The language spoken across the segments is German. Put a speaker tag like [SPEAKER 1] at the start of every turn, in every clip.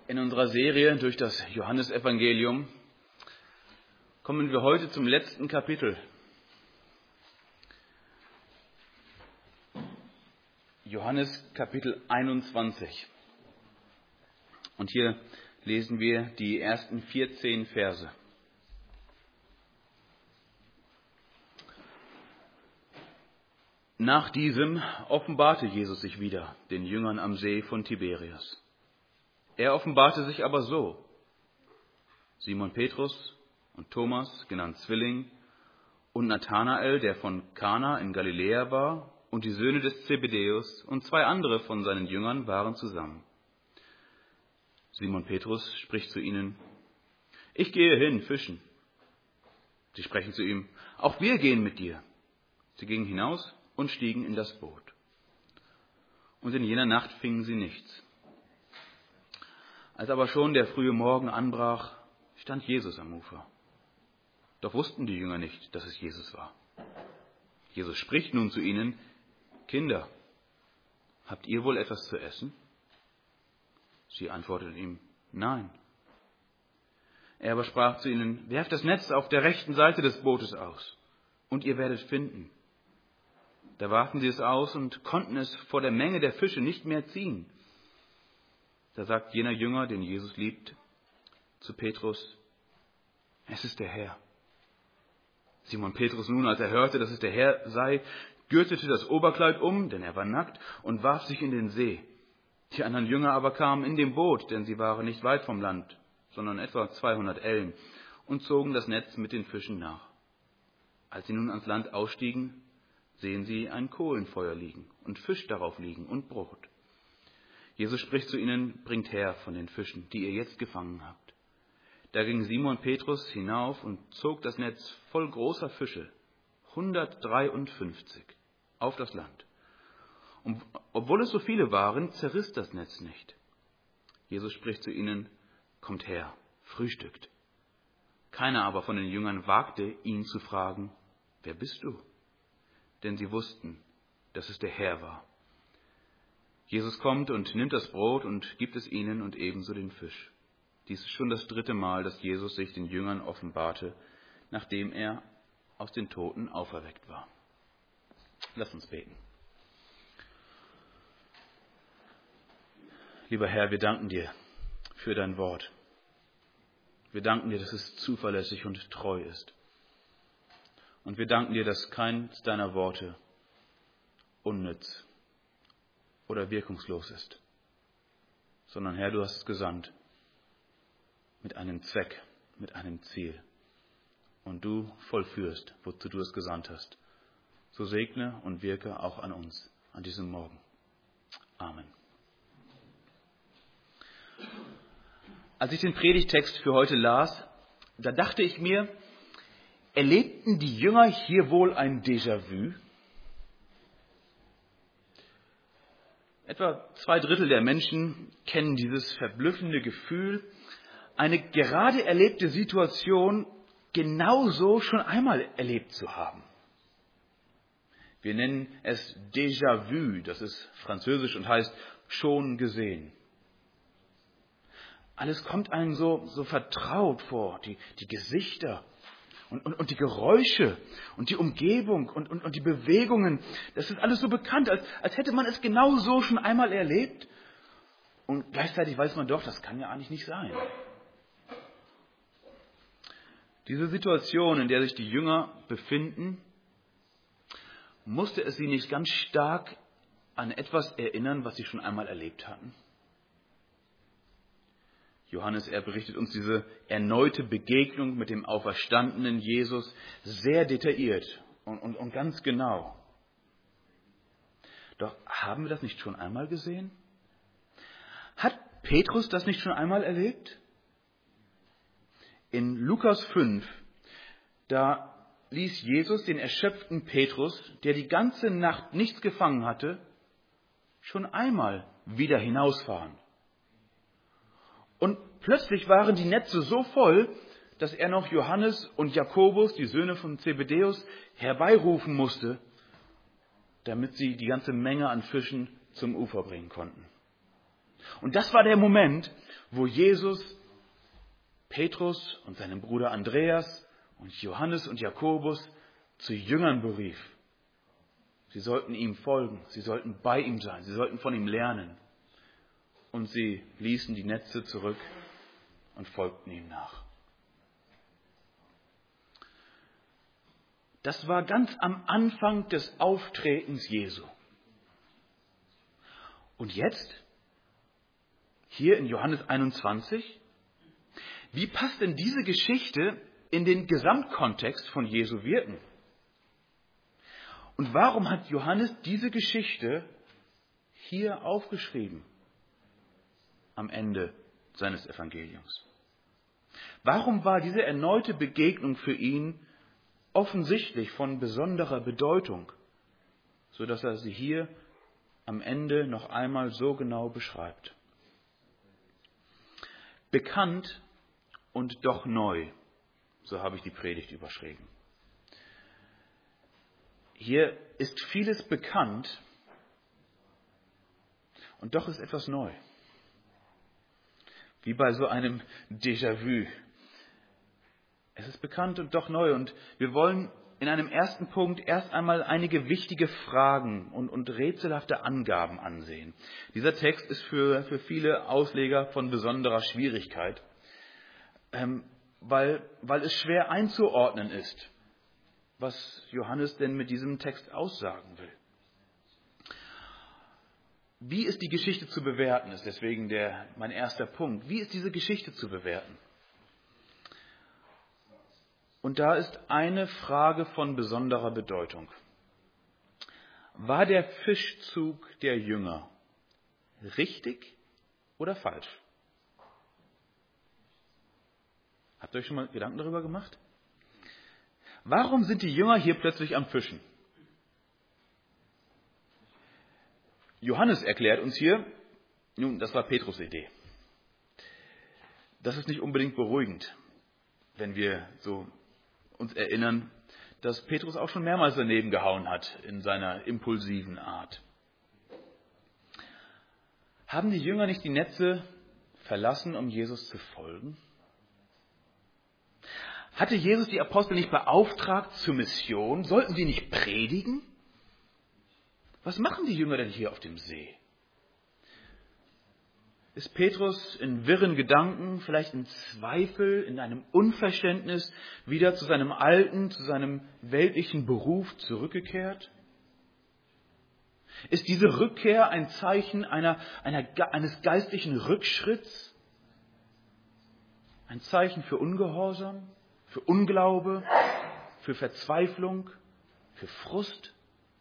[SPEAKER 1] In unserer Serie durch das Johannesevangelium kommen wir heute zum letzten Kapitel. Johannes Kapitel 21. Und hier lesen wir die ersten 14 Verse. Nach diesem offenbarte Jesus sich wieder den Jüngern am See von Tiberias. Er offenbarte sich aber so: Simon Petrus und Thomas, genannt Zwilling, und Nathanael, der von Kana in Galiläa war, und die Söhne des Zebedäus und 2 andere von seinen Jüngern waren zusammen. Simon Petrus spricht zu ihnen: Ich gehe hin, fischen. Sie sprechen zu ihm: Auch wir gehen mit dir. Sie gingen hinaus und stiegen in das Boot. Und in jener Nacht fingen sie nichts. Als aber schon der frühe Morgen anbrach, stand Jesus am Ufer. Doch wussten die Jünger nicht, dass es Jesus war. Jesus spricht nun zu ihnen: Kinder, habt ihr wohl etwas zu essen? Sie antworteten ihm: Nein. Er aber sprach zu ihnen: Werft das Netz auf der rechten Seite des Bootes aus, und ihr werdet finden. Da warfen sie es aus und konnten es vor der Menge der Fische nicht mehr ziehen. Da sagt jener Jünger, den Jesus liebt, zu Petrus: Es ist der Herr. Simon Petrus nun, als er hörte, dass es der Herr sei, gürtete das Oberkleid um, denn er war nackt, und warf sich in den See. Die anderen Jünger aber kamen in dem Boot, denn sie waren nicht weit vom Land, sondern etwa 200 Ellen, und zogen das Netz mit den Fischen nach. Als sie nun ans Land ausstiegen, sehen sie ein Kohlenfeuer liegen und Fisch darauf liegen und Brot. Jesus spricht zu ihnen: Bringt her von den Fischen, die ihr jetzt gefangen habt. Da ging Simon Petrus hinauf und zog das Netz voll großer Fische, 153, auf das Land. Und obwohl es so viele waren, zerriss das Netz nicht. Jesus spricht zu ihnen: Kommt her, frühstückt. Keiner aber von den Jüngern wagte, ihn zu fragen: Wer bist du? Denn sie wussten, dass es der Herr war. Jesus kommt und nimmt das Brot und gibt es ihnen und ebenso den Fisch. Dies ist schon das 3. Mal, dass Jesus sich den Jüngern offenbarte, nachdem er aus den Toten auferweckt war. Lass uns beten. Lieber Herr, wir danken dir für dein Wort. Wir danken dir, dass es zuverlässig und treu ist. Und wir danken dir, dass keins deiner Worte unnütz oder wirkungslos ist, sondern Herr, du hast es gesandt mit einem Zweck, mit einem Ziel. Und du vollführst, wozu du es gesandt hast. So segne und wirke auch an uns an diesem Morgen. Amen. Als ich den Predigtext für heute las, da dachte ich mir: Erlebten die Jünger hier wohl ein Déjà-vu? Etwa 2/3 der Menschen kennen dieses verblüffende Gefühl, eine gerade erlebte Situation genauso schon einmal erlebt zu haben. Wir nennen es Déjà-vu, das ist französisch und heißt schon gesehen. Alles kommt einem so vertraut vor, die Gesichter und die Geräusche und die Umgebung und die Bewegungen. Das ist alles so bekannt, als hätte man es genau so schon einmal erlebt. Und gleichzeitig weiß man doch, das kann ja eigentlich nicht sein. Diese Situation, in der sich die Jünger befinden, musste es sie nicht ganz stark an etwas erinnern, was sie schon einmal erlebt hatten? Johannes, er berichtet uns diese erneute Begegnung mit dem auferstandenen Jesus sehr detailliert und ganz genau. Doch haben wir das nicht schon einmal gesehen? Hat Petrus das nicht schon einmal erlebt? In Lukas 5, da ließ Jesus den erschöpften Petrus, der die ganze Nacht nichts gefangen hatte, schon einmal wieder hinausfahren. Und plötzlich waren die Netze so voll, dass er noch Johannes und Jakobus, die Söhne von Zebedäus, herbeirufen musste, damit sie die ganze Menge an Fischen zum Ufer bringen konnten. Und das war der Moment, wo Jesus Petrus und seinen Bruder Andreas und Johannes und Jakobus zu Jüngern berief. Sie sollten ihm folgen, sie sollten bei ihm sein, sie sollten von ihm lernen. Und sie ließen die Netze zurück und folgten ihm nach. Das war ganz am Anfang des Auftretens Jesu. Und jetzt, hier in Johannes 21, wie passt denn diese Geschichte in den Gesamtkontext von Jesu Wirken? Und warum hat Johannes diese Geschichte hier aufgeschrieben am Ende seines Evangeliums? Warum war diese erneute Begegnung für ihn offensichtlich von besonderer Bedeutung, sodass er sie hier am Ende noch einmal so genau beschreibt? Bekannt und doch neu, so habe ich die Predigt überschrieben. Hier ist vieles bekannt und doch ist etwas neu. Wie bei so einem Déjà-vu. Es ist bekannt und doch neu und wir wollen in einem ersten Punkt erst einmal einige wichtige Fragen und rätselhafte Angaben ansehen. Dieser Text ist für viele Ausleger von besonderer Schwierigkeit, weil es schwer einzuordnen ist, was Johannes denn mit diesem Text aussagen will. Wie ist die Geschichte zu bewerten, ist deswegen mein erster Punkt. Wie ist diese Geschichte zu bewerten? Und da ist eine Frage von besonderer Bedeutung. War der Fischzug der Jünger richtig oder falsch? Habt ihr euch schon mal Gedanken darüber gemacht? Warum sind die Jünger hier plötzlich am Fischen? Johannes erklärt uns hier, nun, das war Petrus' Idee. Das ist nicht unbedingt beruhigend, wenn wir so uns erinnern, dass Petrus auch schon mehrmals daneben gehauen hat in seiner impulsiven Art. Haben die Jünger nicht die Netze verlassen, um Jesus zu folgen? Hatte Jesus die Apostel nicht beauftragt zur Mission? Sollten sie nicht predigen? Was machen die Jünger denn hier auf dem See? Ist Petrus in wirren Gedanken, vielleicht in Zweifel, in einem Unverständnis wieder zu seinem alten, zu seinem weltlichen Beruf zurückgekehrt? Ist diese Rückkehr ein Zeichen eines geistlichen Rückschritts? Ein Zeichen für Ungehorsam, für Unglaube, für Verzweiflung, für Frust?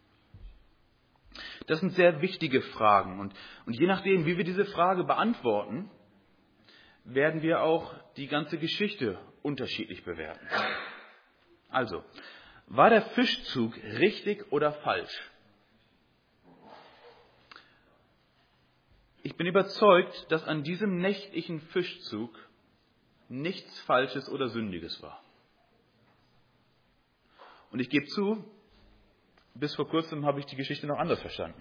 [SPEAKER 1] Das sind sehr wichtige Fragen. Und je nachdem, wie wir diese Frage beantworten, werden wir auch die ganze Geschichte unterschiedlich bewerten. Also, war der Fischzug richtig oder falsch? Ich bin überzeugt, dass an diesem nächtlichen Fischzug nichts Falsches oder Sündiges war. Und ich gebe zu, bis vor kurzem habe ich die Geschichte noch anders verstanden.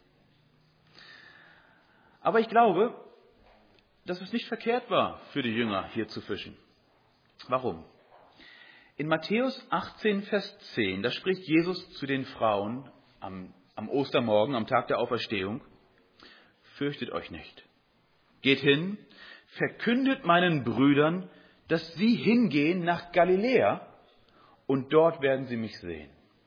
[SPEAKER 1] Aber ich glaube, dass es nicht verkehrt war, für die Jünger hier zu fischen. Warum? In Matthäus 18, Vers 10, da spricht Jesus zu den Frauen am Ostermorgen, am Tag der Auferstehung: Fürchtet euch nicht. Geht hin, verkündet meinen Brüdern, dass sie hingehen nach Galiläa und dort werden sie mich sehen.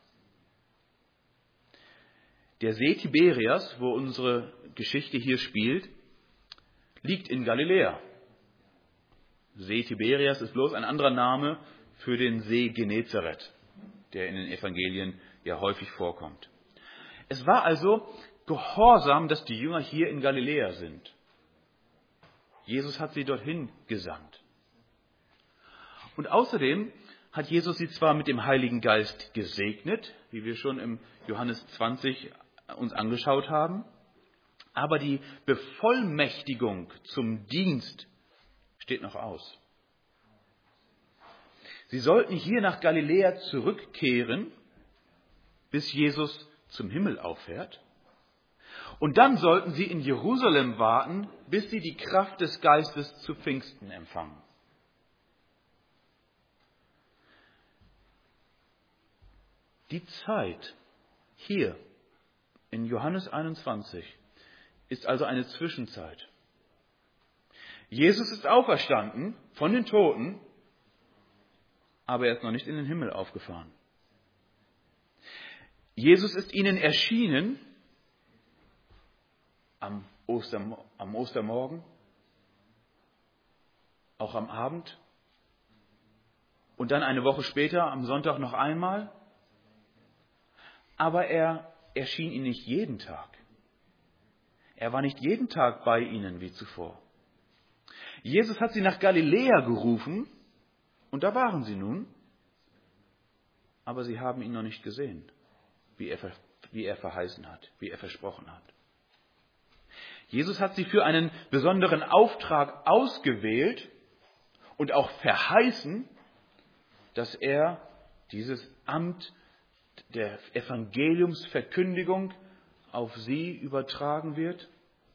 [SPEAKER 1] Der See Tiberias, wo unsere Geschichte hier spielt, liegt in Galiläa. See Tiberias ist bloß ein anderer Name für den See Genezareth, der in den Evangelien ja häufig vorkommt. Es war also Gehorsam, dass die Jünger hier in Galiläa sind. Jesus hat sie dorthin gesandt. Und außerdem hat Jesus sie zwar mit dem Heiligen Geist gesegnet, wie wir schon im Johannes 20 uns angeschaut haben, aber die Bevollmächtigung zum Dienst steht noch aus. Sie sollten hier nach Galiläa zurückkehren, bis Jesus zum Himmel auffährt. Und dann sollten sie in Jerusalem warten, bis sie die Kraft des Geistes zu Pfingsten empfangen. Die Zeit hier in Johannes 21 ist also eine Zwischenzeit. Jesus ist auferstanden von den Toten, aber er ist noch nicht in den Himmel aufgefahren. Jesus ist ihnen erschienen am Ostermorgen, auch am Abend und dann eine Woche später am Sonntag noch einmal. Aber er erschien ihnen nicht jeden Tag. Er war nicht jeden Tag bei ihnen wie zuvor. Jesus hat sie nach Galiläa gerufen und da waren sie nun, aber sie haben ihn noch nicht gesehen, wie er verheißen hat, wie er versprochen hat. Jesus hat sie für einen besonderen Auftrag ausgewählt und auch verheißen, dass er dieses Amt der Evangeliumsverkündigung auf sie übertragen wird.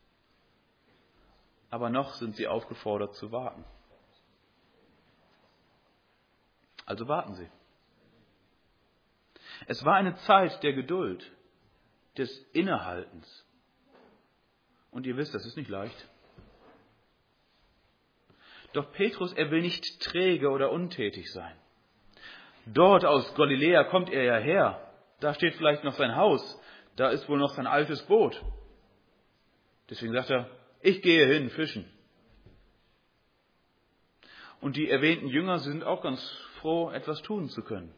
[SPEAKER 1] Aber noch sind sie aufgefordert zu warten. Also warten Sie. Es war eine Zeit der Geduld, des Innehaltens. Und ihr wisst, das ist nicht leicht. Doch Petrus, er will nicht träge oder untätig sein. Dort aus Galiläa kommt er ja her. Da steht vielleicht noch sein Haus. Da ist wohl noch sein altes Boot. Deswegen sagt er, ich gehe hin, fischen. Und die erwähnten Jünger sind auch ganz froh, etwas tun zu können.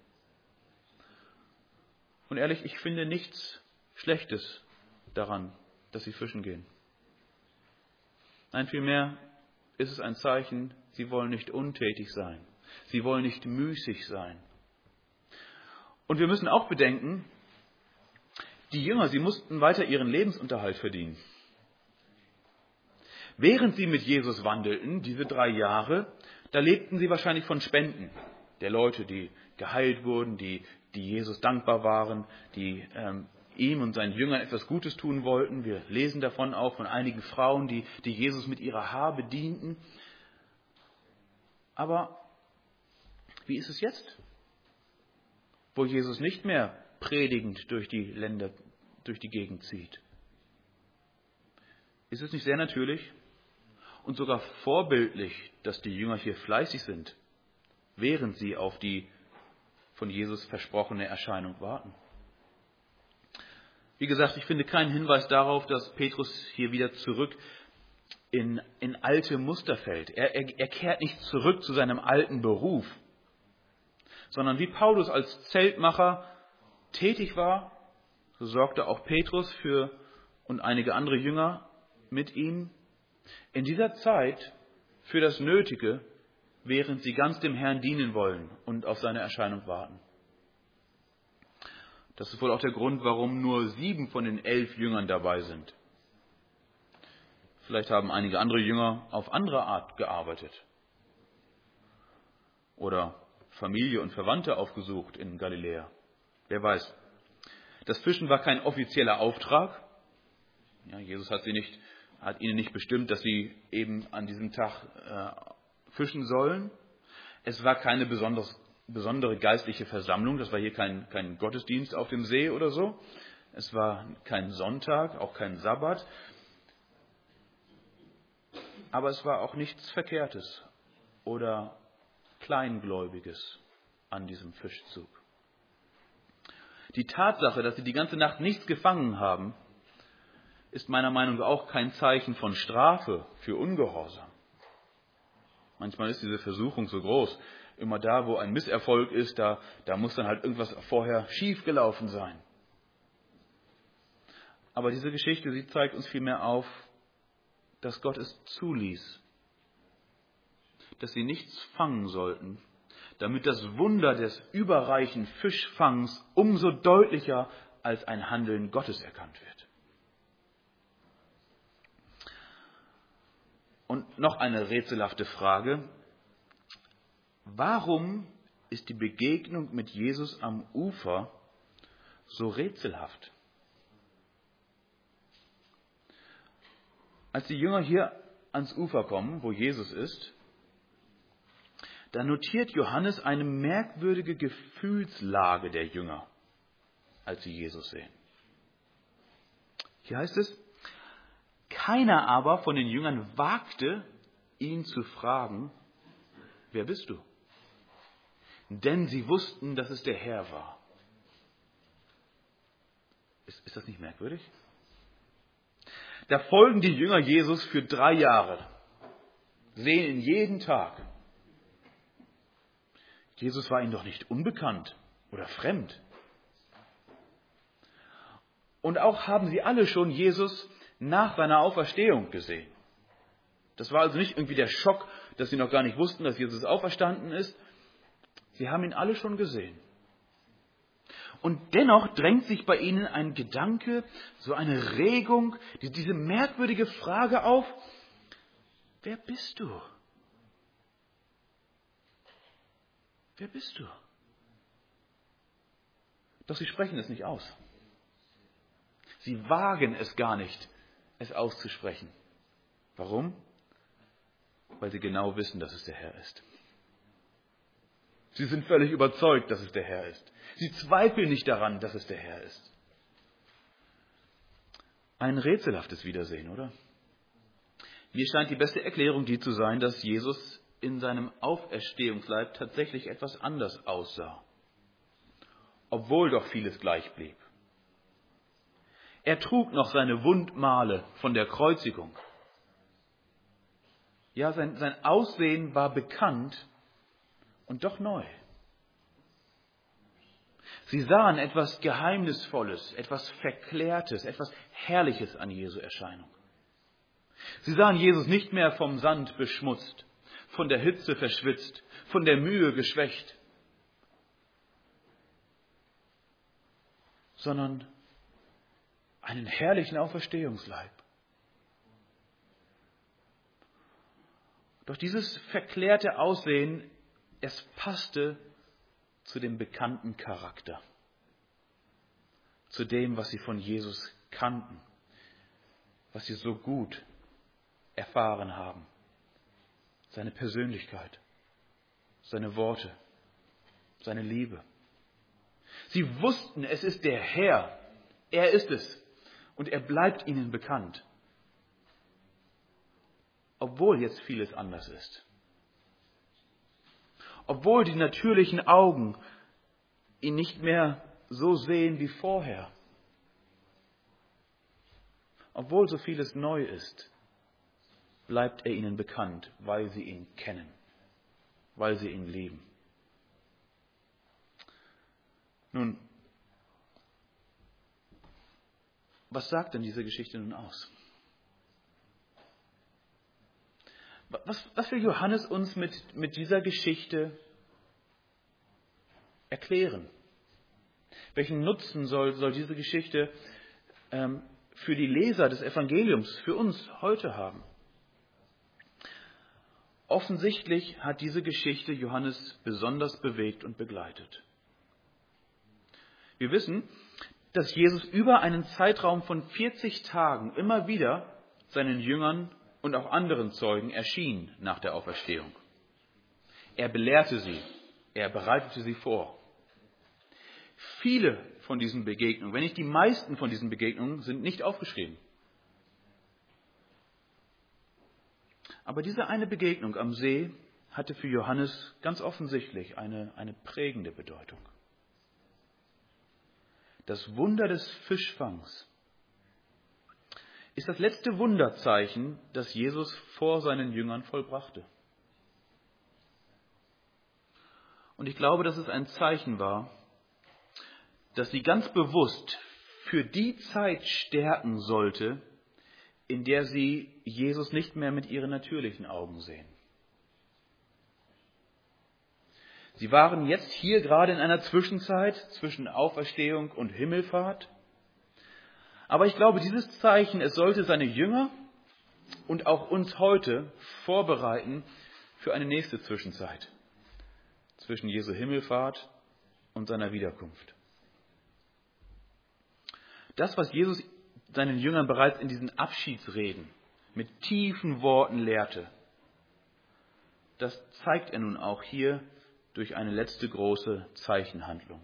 [SPEAKER 1] Und ehrlich, ich finde nichts Schlechtes daran, dass sie fischen gehen. Nein, vielmehr ist es ein Zeichen, sie wollen nicht untätig sein. Sie wollen nicht müßig sein. Und wir müssen auch bedenken, die Jünger, sie mussten weiter ihren Lebensunterhalt verdienen. Während sie mit Jesus wandelten, diese 3 Jahre, da lebten sie wahrscheinlich von Spenden der Leute, die geheilt wurden, die Jesus dankbar waren, die ihm und seinen Jüngern etwas Gutes tun wollten. Wir lesen davon auch von einigen Frauen, die Jesus mit ihrer Habe dienten. Aber wie ist es jetzt, wo Jesus nicht mehr predigend durch die Länder, durch die Gegend zieht? Ist es nicht sehr natürlich und sogar vorbildlich, dass die Jünger hier fleißig sind, während sie auf die von Jesus versprochene Erscheinung warten? Wie gesagt, ich finde keinen Hinweis darauf, dass Petrus hier wieder zurück in alte Muster fällt. Er kehrt nicht zurück zu seinem alten Beruf, sondern wie Paulus als Zeltmacher tätig war, so sorgte auch Petrus und einige andere Jünger mit ihm in dieser Zeit für das Nötige, während sie ganz dem Herrn dienen wollen und auf seine Erscheinung warten. Das ist wohl auch der Grund, warum nur 7 von den 11 Jüngern dabei sind. Vielleicht haben einige andere Jünger auf andere Art gearbeitet oder Familie und Verwandte aufgesucht in Galiläa. Wer weiß. Das Fischen war kein offizieller Auftrag. Ja, Jesus hat ihnen nicht bestimmt, dass sie eben an diesem Tag fischen sollen. Es war keine besondere geistliche Versammlung. Das war hier kein Gottesdienst auf dem See oder so. Es war kein Sonntag, auch kein Sabbat. Aber es war auch nichts Verkehrtes oder Kleingläubiges an diesem Fischzug. Die Tatsache, dass sie die ganze Nacht nichts gefangen haben, ist meiner Meinung nach auch kein Zeichen von Strafe für Ungehorsam. Manchmal ist diese Versuchung so groß. Immer da, wo ein Misserfolg ist, da muss dann halt irgendwas vorher schief gelaufen sein. Aber diese Geschichte, sie zeigt uns vielmehr auf, dass Gott es zuließ, dass sie nichts fangen sollten, damit das Wunder des überreichen Fischfangs umso deutlicher als ein Handeln Gottes erkannt wird. Und noch eine rätselhafte Frage. Warum ist die Begegnung mit Jesus am Ufer so rätselhaft? Als die Jünger hier ans Ufer kommen, wo Jesus ist, da notiert Johannes eine merkwürdige Gefühlslage der Jünger, als sie Jesus sehen. Hier heißt es, keiner aber von den Jüngern wagte, ihn zu fragen, wer bist du? Denn sie wussten, dass es der Herr war. Ist das nicht merkwürdig? Da folgen die Jünger Jesus für 3 Jahre, sehen ihn jeden Tag. Jesus war ihnen doch nicht unbekannt oder fremd. Und auch haben sie alle schon Jesus nach seiner Auferstehung gesehen. Das war also nicht irgendwie der Schock, dass sie noch gar nicht wussten, dass Jesus auferstanden ist. Sie haben ihn alle schon gesehen. Und dennoch drängt sich bei ihnen ein Gedanke, so eine Regung, diese merkwürdige Frage auf, wer bist du? Wer bist du? Doch sie sprechen es nicht aus. Sie wagen es gar nicht, es auszusprechen. Warum? Weil sie genau wissen, dass es der Herr ist. Sie sind völlig überzeugt, dass es der Herr ist. Sie zweifeln nicht daran, dass es der Herr ist. Ein rätselhaftes Wiedersehen, oder? Mir scheint die beste Erklärung die zu sein, dass Jesus in seinem Auferstehungsleib tatsächlich etwas anders aussah, obwohl doch vieles gleich blieb. Er trug noch seine Wundmale von der Kreuzigung. Ja, sein Aussehen war bekannt und doch neu. Sie sahen etwas Geheimnisvolles, etwas Verklärtes, etwas Herrliches an Jesu Erscheinung. Sie sahen Jesus nicht mehr vom Sand beschmutzt, von der Hitze verschwitzt, von der Mühe geschwächt, sondern einen herrlichen Auferstehungsleib. Doch dieses verklärte Aussehen, es passte zu dem bekannten Charakter, zu dem, was sie von Jesus kannten, was sie so gut erfahren haben. Seine Persönlichkeit, seine Worte, seine Liebe. Sie wussten, es ist der Herr, er ist es und er bleibt ihnen bekannt, obwohl jetzt vieles anders ist. Obwohl die natürlichen Augen ihn nicht mehr so sehen wie vorher. Obwohl so vieles neu ist, bleibt er ihnen bekannt, weil sie ihn kennen, weil sie ihn lieben. Nun, was sagt denn diese Geschichte nun aus? Was will Johannes uns mit dieser Geschichte erklären? Welchen Nutzen soll diese Geschichte für die Leser des Evangeliums, für uns heute haben? Offensichtlich hat diese Geschichte Johannes besonders bewegt und begleitet. Wir wissen, dass Jesus über einen Zeitraum von 40 Tagen immer wieder seinen Jüngern und auch anderen Zeugen erschien nach der Auferstehung. Er belehrte sie, er bereitete sie vor. Viele von diesen Begegnungen, wenn nicht die meisten von diesen Begegnungen, sind nicht aufgeschrieben. Aber diese eine Begegnung am See hatte für Johannes ganz offensichtlich eine prägende Bedeutung. Das Wunder des Fischfangs ist das letzte Wunderzeichen, das Jesus vor seinen Jüngern vollbrachte. Und ich glaube, dass es ein Zeichen war, dass sie ganz bewusst für die Zeit stärken sollte, in der sie Jesus nicht mehr mit ihren natürlichen Augen sehen. Sie waren jetzt hier gerade in einer Zwischenzeit zwischen Auferstehung und Himmelfahrt. Aber ich glaube, dieses Zeichen, es sollte seine Jünger und auch uns heute vorbereiten für eine nächste Zwischenzeit zwischen Jesu Himmelfahrt und seiner Wiederkunft. Das, was Jesus seinen Jüngern bereits in diesen Abschiedsreden mit tiefen Worten lehrte. Das zeigt er nun auch hier durch eine letzte große Zeichenhandlung.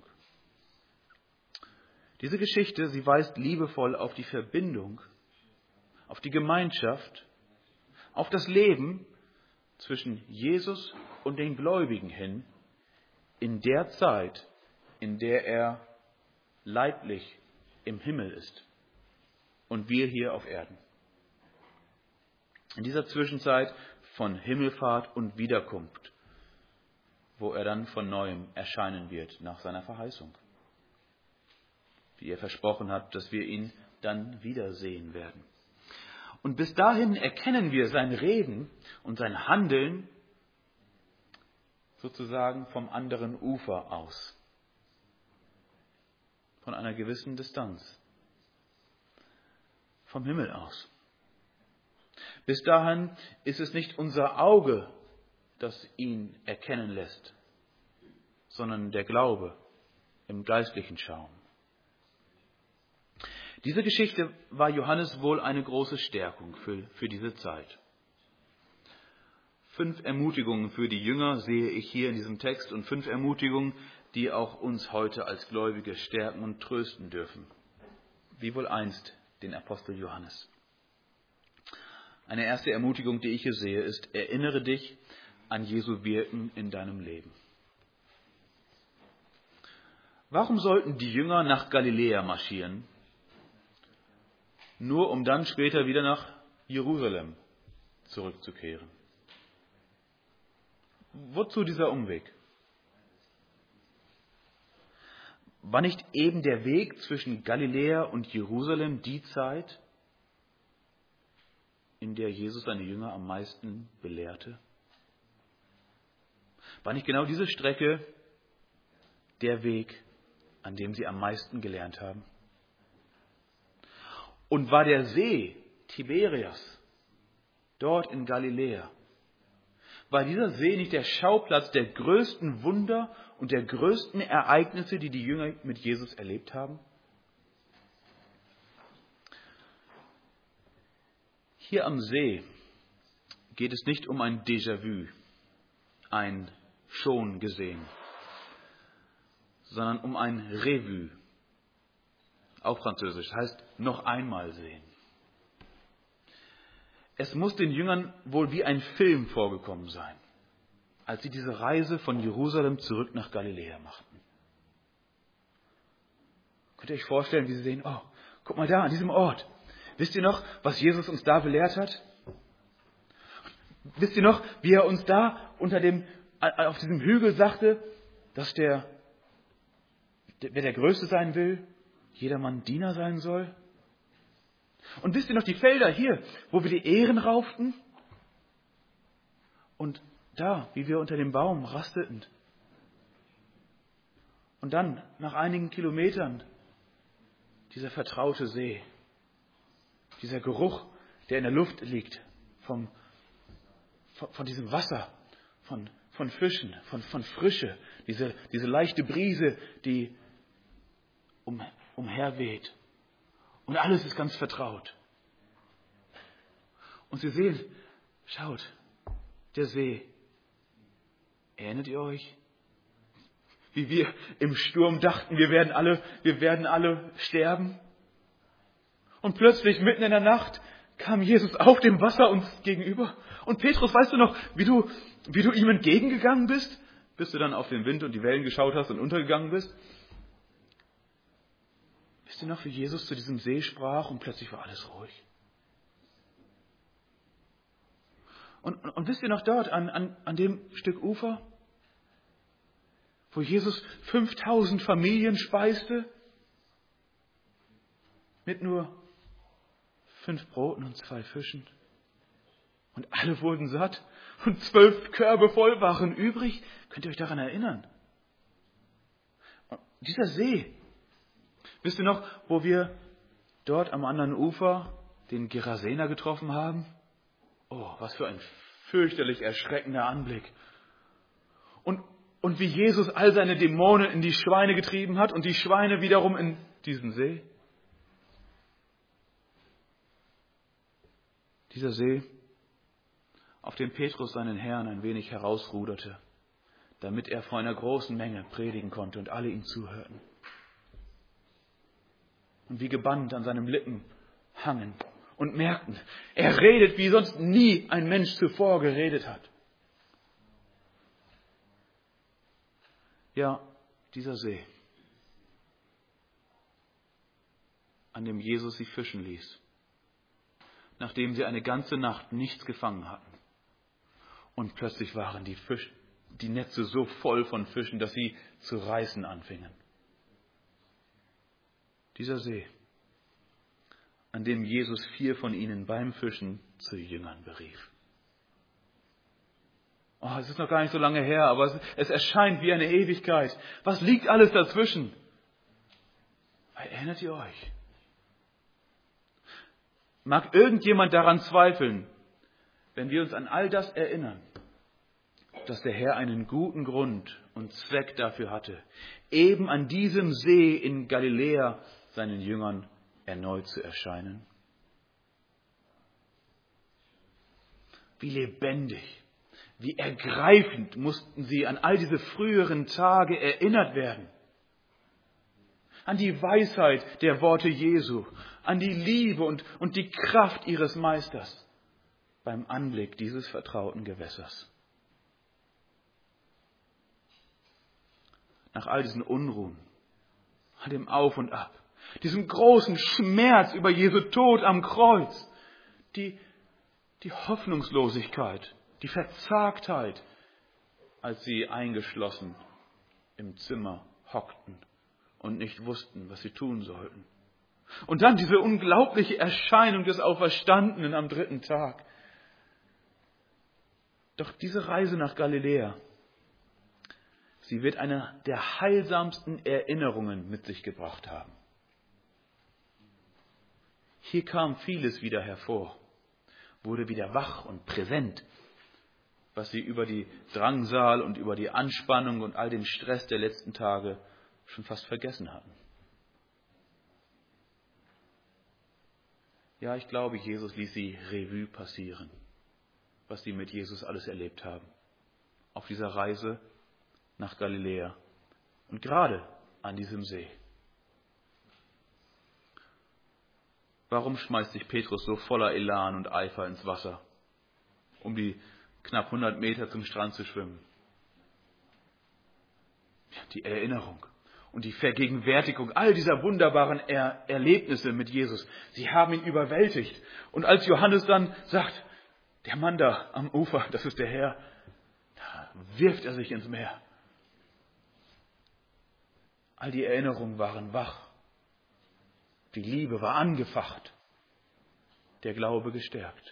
[SPEAKER 1] Diese Geschichte, sie weist liebevoll auf die Verbindung, auf die Gemeinschaft, auf das Leben zwischen Jesus und den Gläubigen hin, in der Zeit, in der er leiblich im Himmel ist und wir hier auf Erden. In dieser Zwischenzeit von Himmelfahrt und Wiederkunft, wo er dann von Neuem erscheinen wird nach seiner Verheißung. Wie er versprochen hat, dass wir ihn dann wiedersehen werden. Und bis dahin erkennen wir sein Reden und sein Handeln sozusagen vom anderen Ufer aus. Von einer gewissen Distanz. Vom Himmel aus. Bis dahin ist es nicht unser Auge, das ihn erkennen lässt, sondern der Glaube im geistlichen Schauen. Diese Geschichte war Johannes wohl eine große Stärkung für diese Zeit. 5 Ermutigungen für die Jünger sehe ich hier in diesem Text und 5 Ermutigungen, die auch uns heute als Gläubige stärken und trösten dürfen. Wie wohl einst den Apostel Johannes. Eine erste Ermutigung, die ich hier sehe, ist: Erinnere dich an Jesu Wirken in deinem Leben. Warum sollten die Jünger nach Galiläa marschieren, nur um dann später wieder nach Jerusalem zurückzukehren? Wozu dieser Umweg? War nicht eben der Weg zwischen Galiläa und Jerusalem die Zeit, in der Jesus seine Jünger am meisten belehrte? War nicht genau diese Strecke der Weg, an dem sie am meisten gelernt haben? Und war der See Tiberias dort in Galiläa, war dieser See nicht der Schauplatz der größten Wunder und der größten Ereignisse, die die Jünger mit Jesus erlebt haben? Hier am See geht es nicht um ein Déjà-vu, ein schon gesehen, sondern um ein Revue, auf Französisch, heißt noch einmal sehen. Es muss den Jüngern wohl wie ein Film vorgekommen sein, als sie diese Reise von Jerusalem zurück nach Galiläa machten. Könnt ihr euch vorstellen, wie sie sehen: Oh, guck mal da, an diesem Ort. Wisst ihr noch, was Jesus uns da belehrt hat? Wisst ihr noch, wie er uns da auf diesem Hügel sagte, dass wer der Größte sein will, jedermann Diener sein soll? Und wisst ihr noch die Felder hier, wo wir die Ähren rauften? Und da, wie wir unter dem Baum rasteten. Und dann, nach einigen Kilometern, dieser vertraute See. Dieser Geruch, der in der Luft liegt, von diesem Wasser, von Fischen, von Frische, diese leichte Brise, die umherweht. Und alles ist ganz vertraut. Und Sie sehen, schaut, der See. Erinnert ihr euch? Wie wir im Sturm dachten, wir werden alle sterben. Und plötzlich, mitten in der Nacht, kam Jesus auf dem Wasser uns gegenüber. Und Petrus, weißt du noch, wie du ihm entgegengegangen bist? Bis du dann auf den Wind und die Wellen geschaut hast und untergegangen bist? Wisst ihr noch, wie Jesus zu diesem See sprach und plötzlich war alles ruhig? Und wisst ihr noch dort, an dem Stück Ufer, wo Jesus 5000 Familien speiste, mit nur 5 Broten und 2 Fischen. Und alle wurden satt und 12 Körbe voll waren übrig. Könnt ihr euch daran erinnern? Und dieser See, wisst ihr noch, wo wir dort am anderen Ufer den Gerasener getroffen haben? Oh, was für ein fürchterlich erschreckender Anblick. Und wie Jesus all seine Dämonen in die Schweine getrieben hat und die Schweine wiederum in diesen See. Dieser See, auf dem Petrus seinen Herrn ein wenig herausruderte, damit er vor einer großen Menge predigen konnte und alle ihm zuhörten. Und wie gebannt an seinen Lippen hangen und merkten, er redet, wie sonst nie ein Mensch zuvor geredet hat. Ja, dieser See, an dem Jesus sie fischen ließ, nachdem sie eine ganze Nacht nichts gefangen hatten. Und plötzlich waren die Netze so voll von Fischen, dass sie zu reißen anfingen. Dieser See, an dem Jesus 4 von ihnen beim Fischen zu Jüngern berief. Oh, es ist noch gar nicht so lange her, aber es erscheint wie eine Ewigkeit. Was liegt alles dazwischen? Erinnert ihr euch? Mag irgendjemand daran zweifeln, wenn wir uns an all das erinnern, dass der Herr einen guten Grund und Zweck dafür hatte, eben an diesem See in Galiläa seinen Jüngern erneut zu erscheinen? Wie lebendig, wie ergreifend mussten sie an all diese früheren Tage erinnert werden. An die Weisheit der Worte Jesu, an die Liebe und die Kraft ihres Meisters beim Anblick dieses vertrauten Gewässers. Nach all diesen Unruhen, all dem Auf und Ab, diesem großen Schmerz über Jesu Tod am Kreuz, die Hoffnungslosigkeit, die Verzagtheit, als sie eingeschlossen im Zimmer hockten und nicht wussten, was sie tun sollten. Und dann diese unglaubliche Erscheinung des Auferstandenen am 3. Tag. Doch diese Reise nach Galiläa, sie wird eine der heilsamsten Erinnerungen mit sich gebracht haben. Hier kam vieles wieder hervor, wurde wieder wach und präsent, was sie über die Drangsal und über die Anspannung und all den Stress der letzten Tage schon fast vergessen hatten. Ja, ich glaube, Jesus ließ sie Revue passieren, was sie mit Jesus alles erlebt haben, auf dieser Reise nach Galiläa und gerade an diesem See. Warum schmeißt sich Petrus so voller Elan und Eifer ins Wasser, um die knapp 100 Meter zum Strand zu schwimmen? Die Erinnerung und die Vergegenwärtigung all dieser wunderbaren Erlebnisse mit Jesus, sie haben ihn überwältigt. Und als Johannes dann sagt, der Mann da am Ufer, das ist der Herr, da wirft er sich ins Meer. All die Erinnerungen waren wach. Die Liebe war angefacht. Der Glaube gestärkt.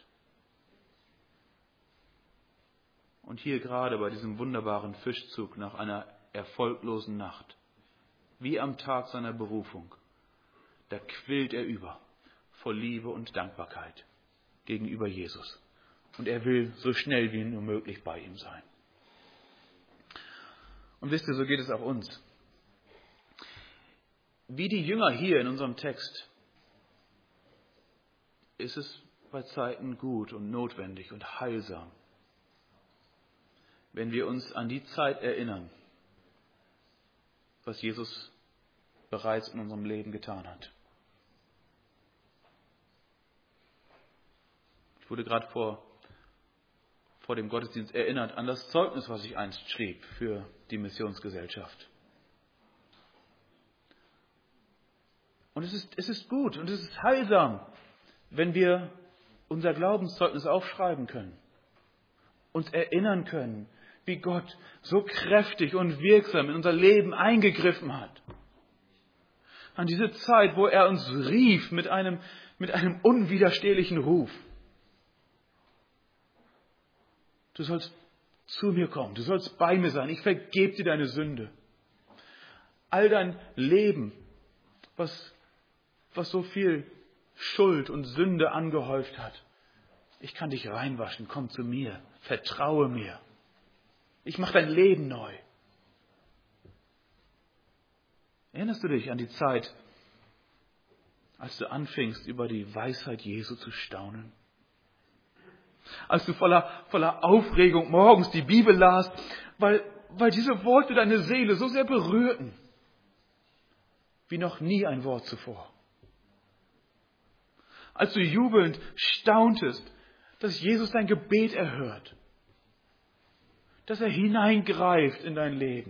[SPEAKER 1] Und hier gerade bei diesem wunderbaren Fischzug nach einer erfolglosen Nacht, wie am Tag seiner Berufung, da quillt er über vor Liebe und Dankbarkeit gegenüber Jesus. Und er will so schnell wie nur möglich bei ihm sein. Und wisst ihr, so geht es auch uns. Wie die Jünger hier in unserem Text ist es bei Zeiten gut und notwendig und heilsam, wenn wir uns an die Zeit erinnern, was Jesus bereits in unserem Leben getan hat. Ich wurde gerade vor dem Gottesdienst erinnert an das Zeugnis, was ich einst schrieb für die Missionsgesellschaft. Und es ist gut und es ist heilsam, wenn wir unser Glaubenszeugnis aufschreiben können, uns erinnern können, wie Gott so kräftig und wirksam in unser Leben eingegriffen hat. An diese Zeit, wo er uns rief mit einem unwiderstehlichen Ruf. Du sollst zu mir kommen, du sollst bei mir sein, ich vergebe dir deine Sünde. All dein Leben, was so viel Schuld und Sünde angehäuft hat. Ich kann dich reinwaschen, komm zu mir, vertraue mir. Ich mache dein Leben neu. Erinnerst du dich an die Zeit, als du anfingst, über die Weisheit Jesu zu staunen? Als du voller Aufregung morgens die Bibel las, weil diese Worte deine Seele so sehr berührten, wie noch nie ein Wort zuvor. Als du jubelnd stauntest, dass Jesus dein Gebet erhört, dass er hineingreift in dein Leben.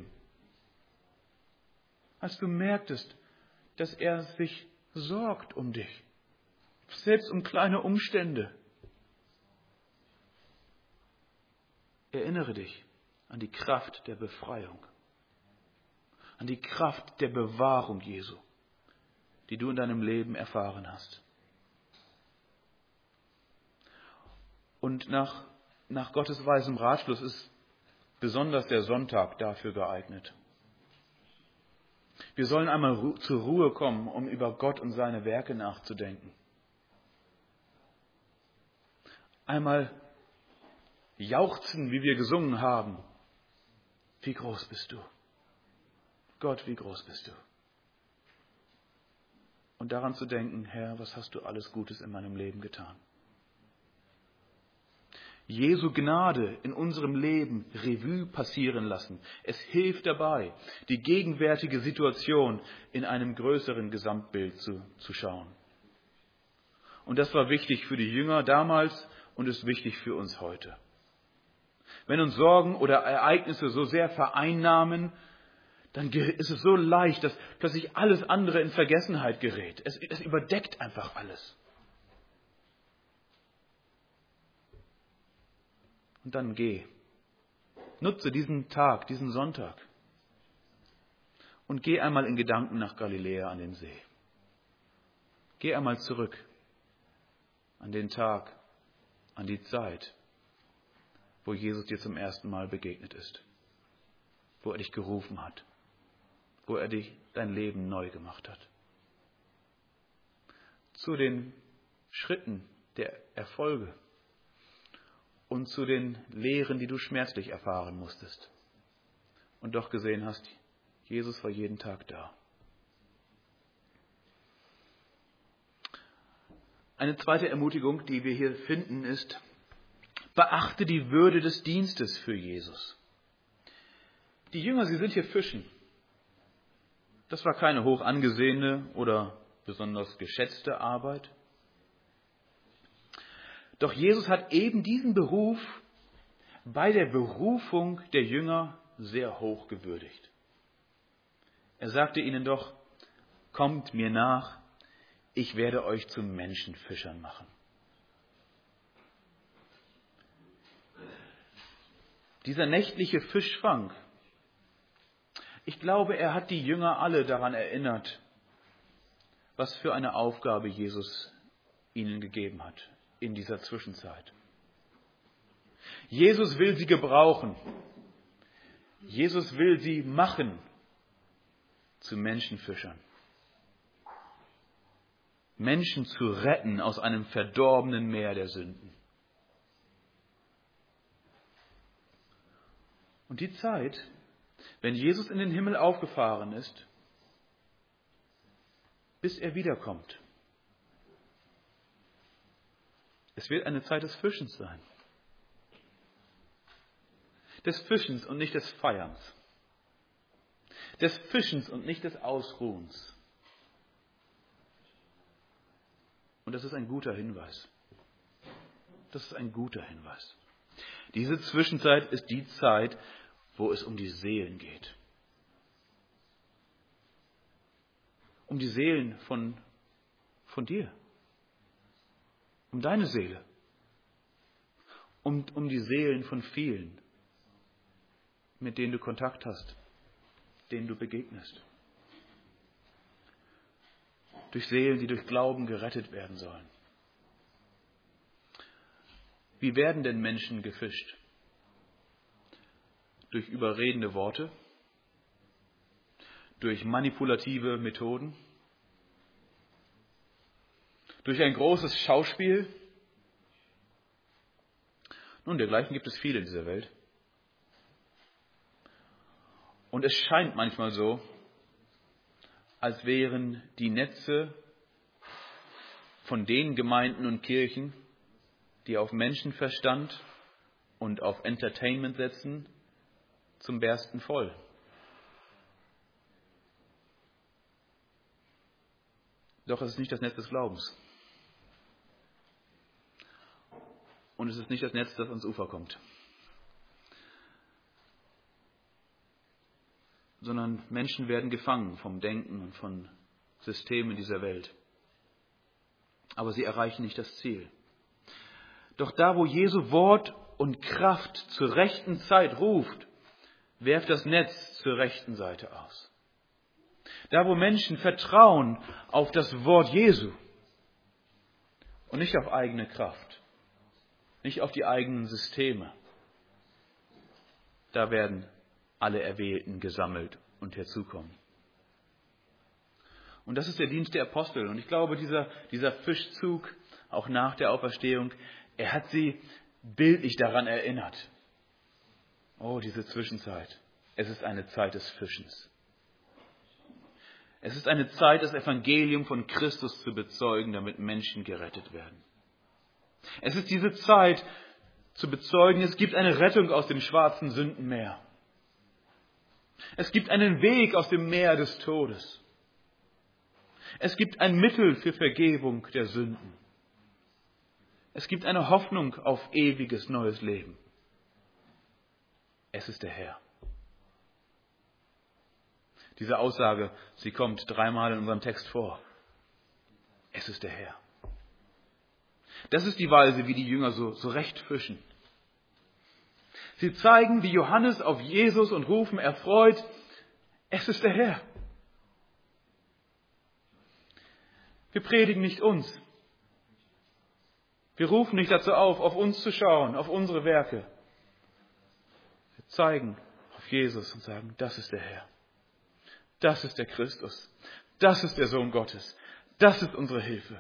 [SPEAKER 1] Als du merktest, dass er sich sorgt um dich, selbst um kleine Umstände. Erinnere dich an die Kraft der Befreiung, an die Kraft der Bewahrung Jesu, die du in deinem Leben erfahren hast. Und nach Gottes weisem Ratschluss ist besonders der Sonntag dafür geeignet. Wir sollen einmal zur Ruhe kommen, um über Gott und seine Werke nachzudenken. Einmal jauchzen, wie wir gesungen haben. Wie groß bist du? Gott, wie groß bist du? Und daran zu denken, Herr, was hast du alles Gutes in meinem Leben getan? Jesu Gnade in unserem Leben Revue passieren lassen. Es hilft dabei, die gegenwärtige Situation in einem größeren Gesamtbild zu schauen. Und das war wichtig für die Jünger damals und ist wichtig für uns heute. Wenn uns Sorgen oder Ereignisse so sehr vereinnahmen, dann ist es so leicht, dass plötzlich alles andere in Vergessenheit gerät. Es überdeckt einfach alles. Und dann geh. Nutze diesen Tag, diesen Sonntag. Und geh einmal in Gedanken nach Galiläa an den See. Geh einmal zurück an den Tag, an die Zeit, wo Jesus dir zum ersten Mal begegnet ist. Wo er dich gerufen hat. Wo er dein Leben neu gemacht hat. Zu den Schritten der Erfolge. Und zu den Lehren, die du schmerzlich erfahren musstest. Und doch gesehen hast, Jesus war jeden Tag da. Eine zweite Ermutigung, die wir hier finden, ist, beachte die Würde des Dienstes für Jesus. Die Jünger, sie sind hier fischen. Das war keine hoch angesehene oder besonders geschätzte Arbeit. Doch Jesus hat eben diesen Beruf bei der Berufung der Jünger sehr hoch gewürdigt. Er sagte ihnen doch, kommt mir nach, ich werde euch zu Menschenfischern machen. Dieser nächtliche Fischfang, ich glaube, er hat die Jünger alle daran erinnert, was für eine Aufgabe Jesus ihnen gegeben hat in dieser Zwischenzeit. Jesus will sie gebrauchen. Jesus will sie machen zu Menschenfischern. Menschen zu retten aus einem verdorbenen Meer der Sünden. Und die Zeit, wenn Jesus in den Himmel aufgefahren ist, bis er wiederkommt, es wird eine Zeit des Fischens sein. Des Fischens und nicht des Feierns. Des Fischens und nicht des Ausruhens. Und das ist ein guter Hinweis. Das ist ein guter Hinweis. Diese Zwischenzeit ist die Zeit, wo es um die Seelen geht. Um die Seelen von dir. Um deine Seele. Und um die Seelen von vielen, mit denen du Kontakt hast, denen du begegnest. Durch Seelen, die durch Glauben gerettet werden sollen. Wie werden denn Menschen gefischt? Durch überredende Worte? Durch manipulative Methoden? Durch ein großes Schauspiel? Nun, dergleichen gibt es viele in dieser Welt. Und es scheint manchmal so, als wären die Netze von den Gemeinden und Kirchen, die auf Menschenverstand und auf Entertainment setzen, zum Bersten voll. Doch es ist nicht das Netz des Glaubens. Und es ist nicht das Netz, das ans Ufer kommt. Sondern Menschen werden gefangen vom Denken und von Systemen dieser Welt. Aber sie erreichen nicht das Ziel. Doch da, wo Jesu Wort und Kraft zur rechten Zeit ruft, werft das Netz zur rechten Seite aus. Da, wo Menschen vertrauen auf das Wort Jesu und nicht auf eigene Kraft, nicht auf die eigenen Systeme, da werden alle Erwählten gesammelt und herzukommen. Und das ist der Dienst der Apostel. Und ich glaube, dieser Fischzug, auch nach der Auferstehung, er hat sie bildlich daran erinnert. Oh, diese Zwischenzeit. Es ist eine Zeit des Fischens. Es ist eine Zeit, das Evangelium von Christus zu bezeugen, damit Menschen gerettet werden. Es ist diese Zeit zu bezeugen, es gibt eine Rettung aus dem schwarzen Sündenmeer. Es gibt einen Weg aus dem Meer des Todes. Es gibt ein Mittel für Vergebung der Sünden. Es gibt eine Hoffnung auf ewiges neues Leben. Es ist der Herr. Diese Aussage, sie kommt 3-mal in unserem Text vor. Es ist der Herr. Das ist die Weise, wie die Jünger so recht fischen. Sie zeigen wie Johannes auf Jesus und rufen erfreut, es ist der Herr. Wir predigen nicht uns. Wir rufen nicht dazu auf uns zu schauen, auf unsere Werke. Wir zeigen auf Jesus und sagen, das ist der Herr. Das ist der Christus. Das ist der Sohn Gottes. Das ist unsere Hilfe.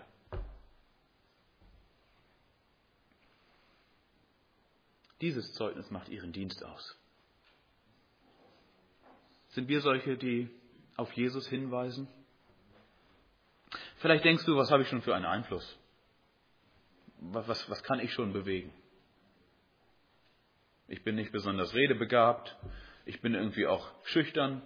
[SPEAKER 1] Dieses Zeugnis macht ihren Dienst aus. Sind wir solche, die auf Jesus hinweisen? Vielleicht denkst du, was habe ich schon für einen Einfluss? Was kann ich schon bewegen? Ich bin nicht besonders redebegabt. Ich bin irgendwie auch schüchtern.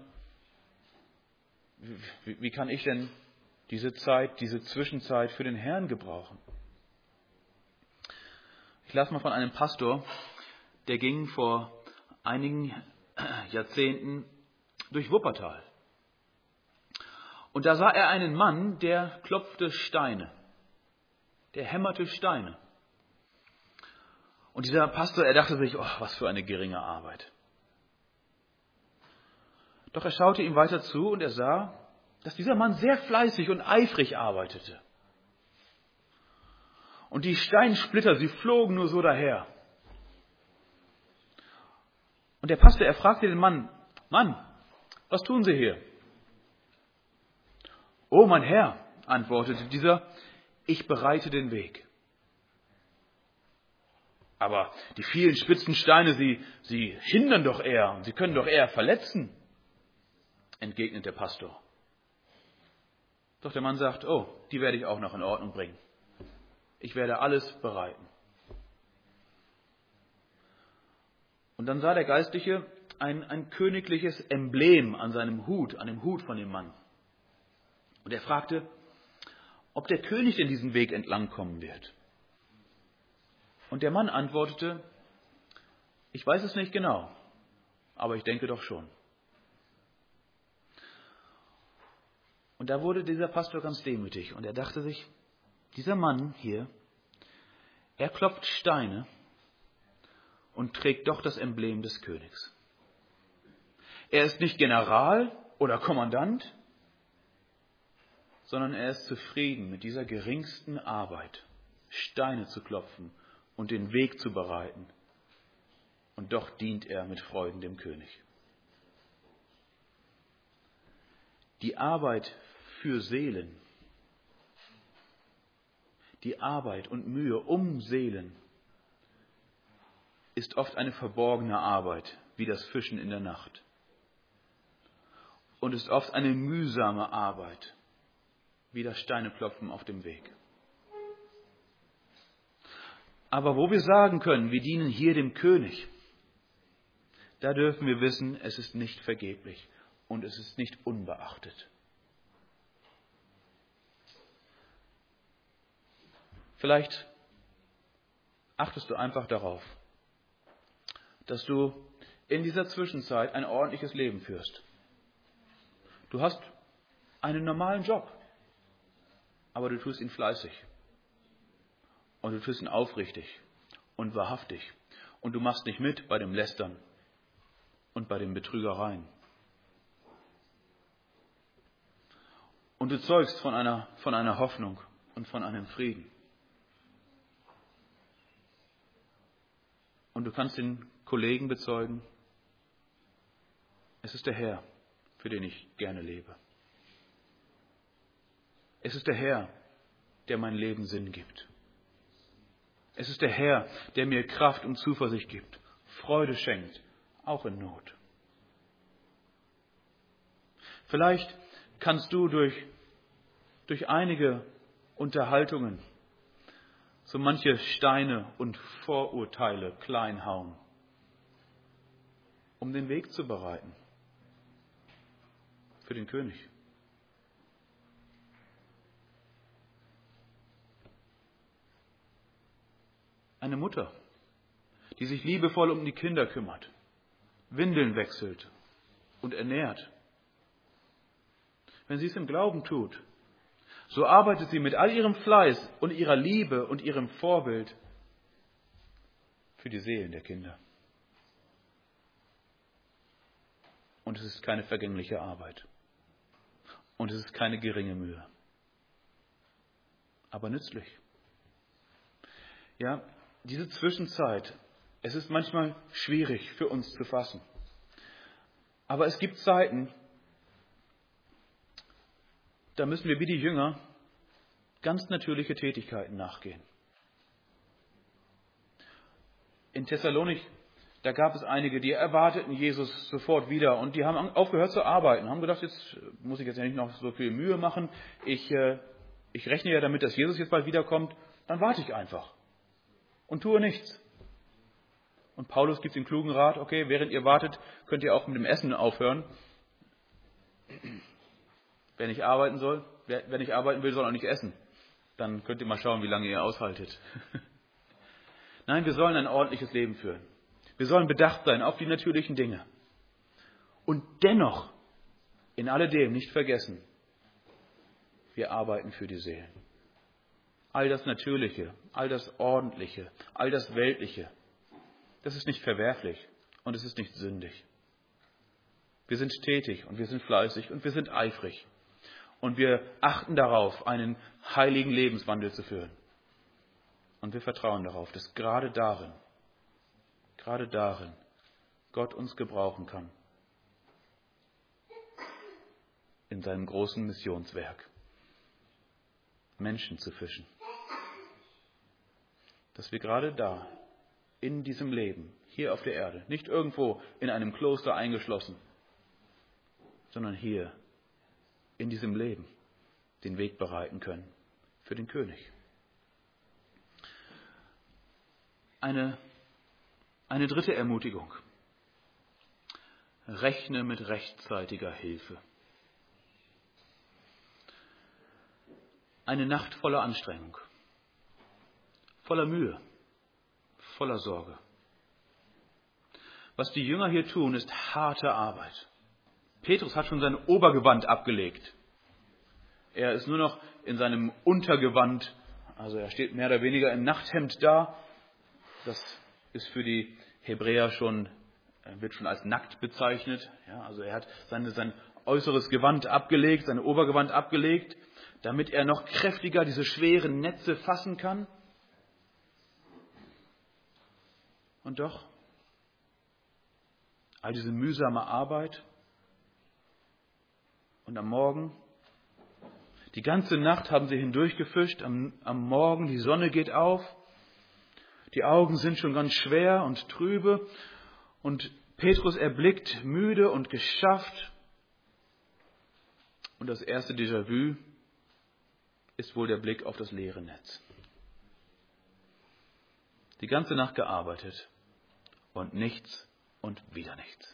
[SPEAKER 1] Wie kann ich denn diese Zeit, diese Zwischenzeit für den Herrn gebrauchen? Ich las mal von einem Pastor, der ging vor einigen Jahrzehnten durch Wuppertal. Und da sah er einen Mann, der klopfte Steine. Der hämmerte Steine. Und dieser Pastor, er dachte sich, oh, was für eine geringe Arbeit. Doch er schaute ihm weiter zu und er sah, dass dieser Mann sehr fleißig und eifrig arbeitete. Und die Steinsplitter, sie flogen nur so daher. Und der Pastor, er fragte den Mann, Mann, was tun Sie hier? Oh, mein Herr, antwortete dieser, ich bereite den Weg. Aber die vielen spitzen Steine, sie hindern doch eher und sie können doch eher verletzen, entgegnet der Pastor. Doch der Mann sagt, oh, die werde ich auch noch in Ordnung bringen. Ich werde alles bereiten. Und dann sah der Geistliche ein königliches Emblem an seinem Hut, an dem Hut von dem Mann. Und er fragte, ob der König denn diesen Weg entlang kommen wird. Und der Mann antwortete, ich weiß es nicht genau, aber ich denke doch schon. Und da wurde dieser Pastor ganz demütig und er dachte sich, dieser Mann hier, er klopft Steine und trägt doch das Emblem des Königs. Er ist nicht General oder Kommandant, sondern er ist zufrieden mit dieser geringsten Arbeit, Steine zu klopfen und den Weg zu bereiten. Und doch dient er mit Freuden dem König. Die Arbeit für Seelen, die Arbeit und Mühe um Seelen ist oft eine verborgene Arbeit, wie das Fischen in der Nacht. Und ist oft eine mühsame Arbeit, wie das Steineklopfen auf dem Weg. Aber wo wir sagen können, wir dienen hier dem König, da dürfen wir wissen, es ist nicht vergeblich und es ist nicht unbeachtet. Vielleicht achtest du einfach darauf, dass du in dieser Zwischenzeit ein ordentliches Leben führst. Du hast einen normalen Job, aber du tust ihn fleißig. Und du tust ihn aufrichtig und wahrhaftig. Und du machst nicht mit bei dem Lästern und bei den Betrügereien. Und du zeugst von einer Hoffnung und von einem Frieden. Und du kannst den Kollegen bezeugen, es ist der Herr, für den ich gerne lebe. Es ist der Herr, der mein Leben Sinn gibt. Es ist der Herr, der mir Kraft und Zuversicht gibt, Freude schenkt, auch in Not. Vielleicht kannst du durch einige Unterhaltungen so manche Steine und Vorurteile klein hauen, um den Weg zu bereiten für den König. Eine Mutter, die sich liebevoll um die Kinder kümmert, Windeln wechselt und ernährt. Wenn sie es im Glauben tut, so arbeitet sie mit all ihrem Fleiß und ihrer Liebe und ihrem Vorbild für die Seelen der Kinder. Und es ist keine vergängliche Arbeit. Und es ist keine geringe Mühe. Aber nützlich. Ja, diese Zwischenzeit, es ist manchmal schwierig für uns zu fassen. Aber es gibt Zeiten, da müssen wir wie die Jünger ganz natürliche Tätigkeiten nachgehen. In Thessalonik, da gab es einige, die erwarteten Jesus sofort wieder und die haben aufgehört zu arbeiten, haben gedacht, jetzt muss ich jetzt ja nicht noch so viel Mühe machen. Ich rechne ja damit, dass Jesus jetzt bald wiederkommt, dann warte ich einfach und tue nichts. Und Paulus gibt den klugen Rat, okay, während ihr wartet, könnt ihr auch mit dem Essen aufhören. Wer nicht arbeiten will, soll auch nicht essen. Dann könnt ihr mal schauen, wie lange ihr aushaltet. Nein, wir sollen ein ordentliches Leben führen. Wir sollen bedacht sein auf die natürlichen Dinge. Und dennoch, in alledem nicht vergessen, wir arbeiten für die Seelen. All das Natürliche, all das Ordentliche, all das Weltliche, das ist nicht verwerflich und es ist nicht sündig. Wir sind tätig und wir sind fleißig und wir sind eifrig. Und wir achten darauf, einen heiligen Lebenswandel zu führen. Und wir vertrauen darauf, dass gerade darin Gott uns gebrauchen kann. In seinem großen Missionswerk. Menschen zu fischen. Dass wir gerade da, in diesem Leben, hier auf der Erde, nicht irgendwo in einem Kloster eingeschlossen, sondern hier, in diesem Leben, den Weg bereiten können für den König. Eine dritte Ermutigung. Rechne mit rechtzeitiger Hilfe. Eine Nacht voller Anstrengung, voller Mühe, voller Sorge. Was die Jünger hier tun, ist harte Arbeit. Petrus hat schon sein Obergewand abgelegt. Er ist nur noch in seinem Untergewand, also er steht mehr oder weniger im Nachthemd da. Das ist für die Hebräer wird schon als nackt bezeichnet. Ja, also er hat sein äußeres Gewand abgelegt, sein Obergewand abgelegt, damit er noch kräftiger diese schweren Netze fassen kann. Und doch, all diese mühsame Arbeit und am Morgen, die ganze Nacht haben sie hindurchgefischt, am Morgen, die Sonne geht auf, die Augen sind schon ganz schwer und trübe und Petrus erblickt müde und geschafft. Und das erste Déjà-vu ist wohl der Blick auf das leere Netz. Die ganze Nacht gearbeitet und nichts und wieder nichts.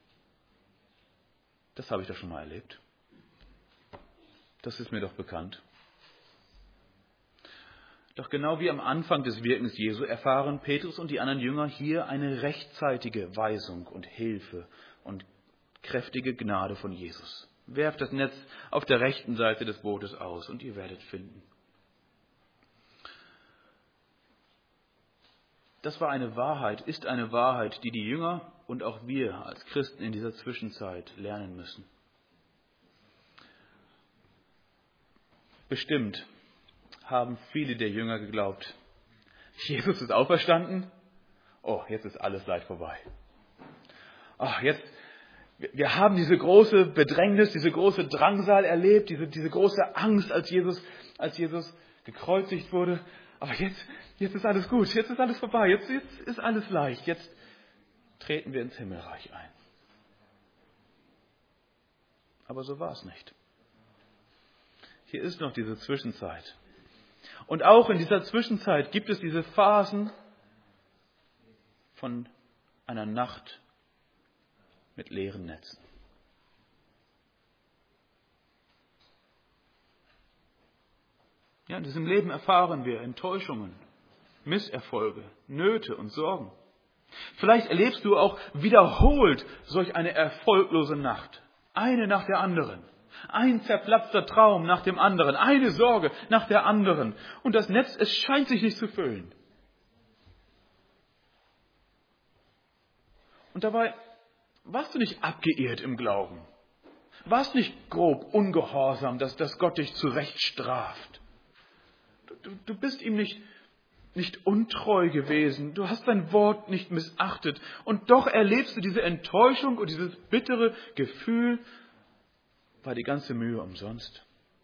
[SPEAKER 1] Das habe ich doch schon mal erlebt. Das ist mir doch bekannt. Doch genau wie am Anfang des Wirkens Jesu erfahren Petrus und die anderen Jünger hier eine rechtzeitige Weisung und Hilfe und kräftige Gnade von Jesus. Werft das Netz auf der rechten Seite des Bootes aus und ihr werdet finden. Das war eine Wahrheit, ist eine Wahrheit, die die Jünger und auch wir als Christen in dieser Zwischenzeit lernen müssen. Bestimmt haben viele der Jünger geglaubt, Jesus ist auferstanden, oh, jetzt ist alles Leid vorbei. Ach, wir haben diese große Bedrängnis, diese große Drangsal erlebt, diese große Angst, als Jesus gekreuzigt wurde. Aber jetzt ist alles gut, jetzt ist alles vorbei, jetzt ist alles leicht, jetzt treten wir ins Himmelreich ein. Aber so war es nicht. Hier ist noch diese Zwischenzeit. Und auch in dieser Zwischenzeit gibt es diese Phasen von einer Nacht mit leeren Netzen. Ja, in diesem Leben erfahren wir Enttäuschungen, Misserfolge, Nöte und Sorgen. Vielleicht erlebst du auch wiederholt solch eine erfolglose Nacht. Eine nach der anderen. Ein zerplatzter Traum nach dem anderen. Eine Sorge nach der anderen. Und das Netz, es scheint sich nicht zu füllen. Und dabei warst du nicht abgeirrt im Glauben. Warst nicht grob ungehorsam, dass Gott dich zurecht straft. Du bist ihm nicht untreu gewesen. Du hast sein Wort nicht missachtet. Und doch erlebst du diese Enttäuschung und dieses bittere Gefühl, war die ganze Mühe umsonst.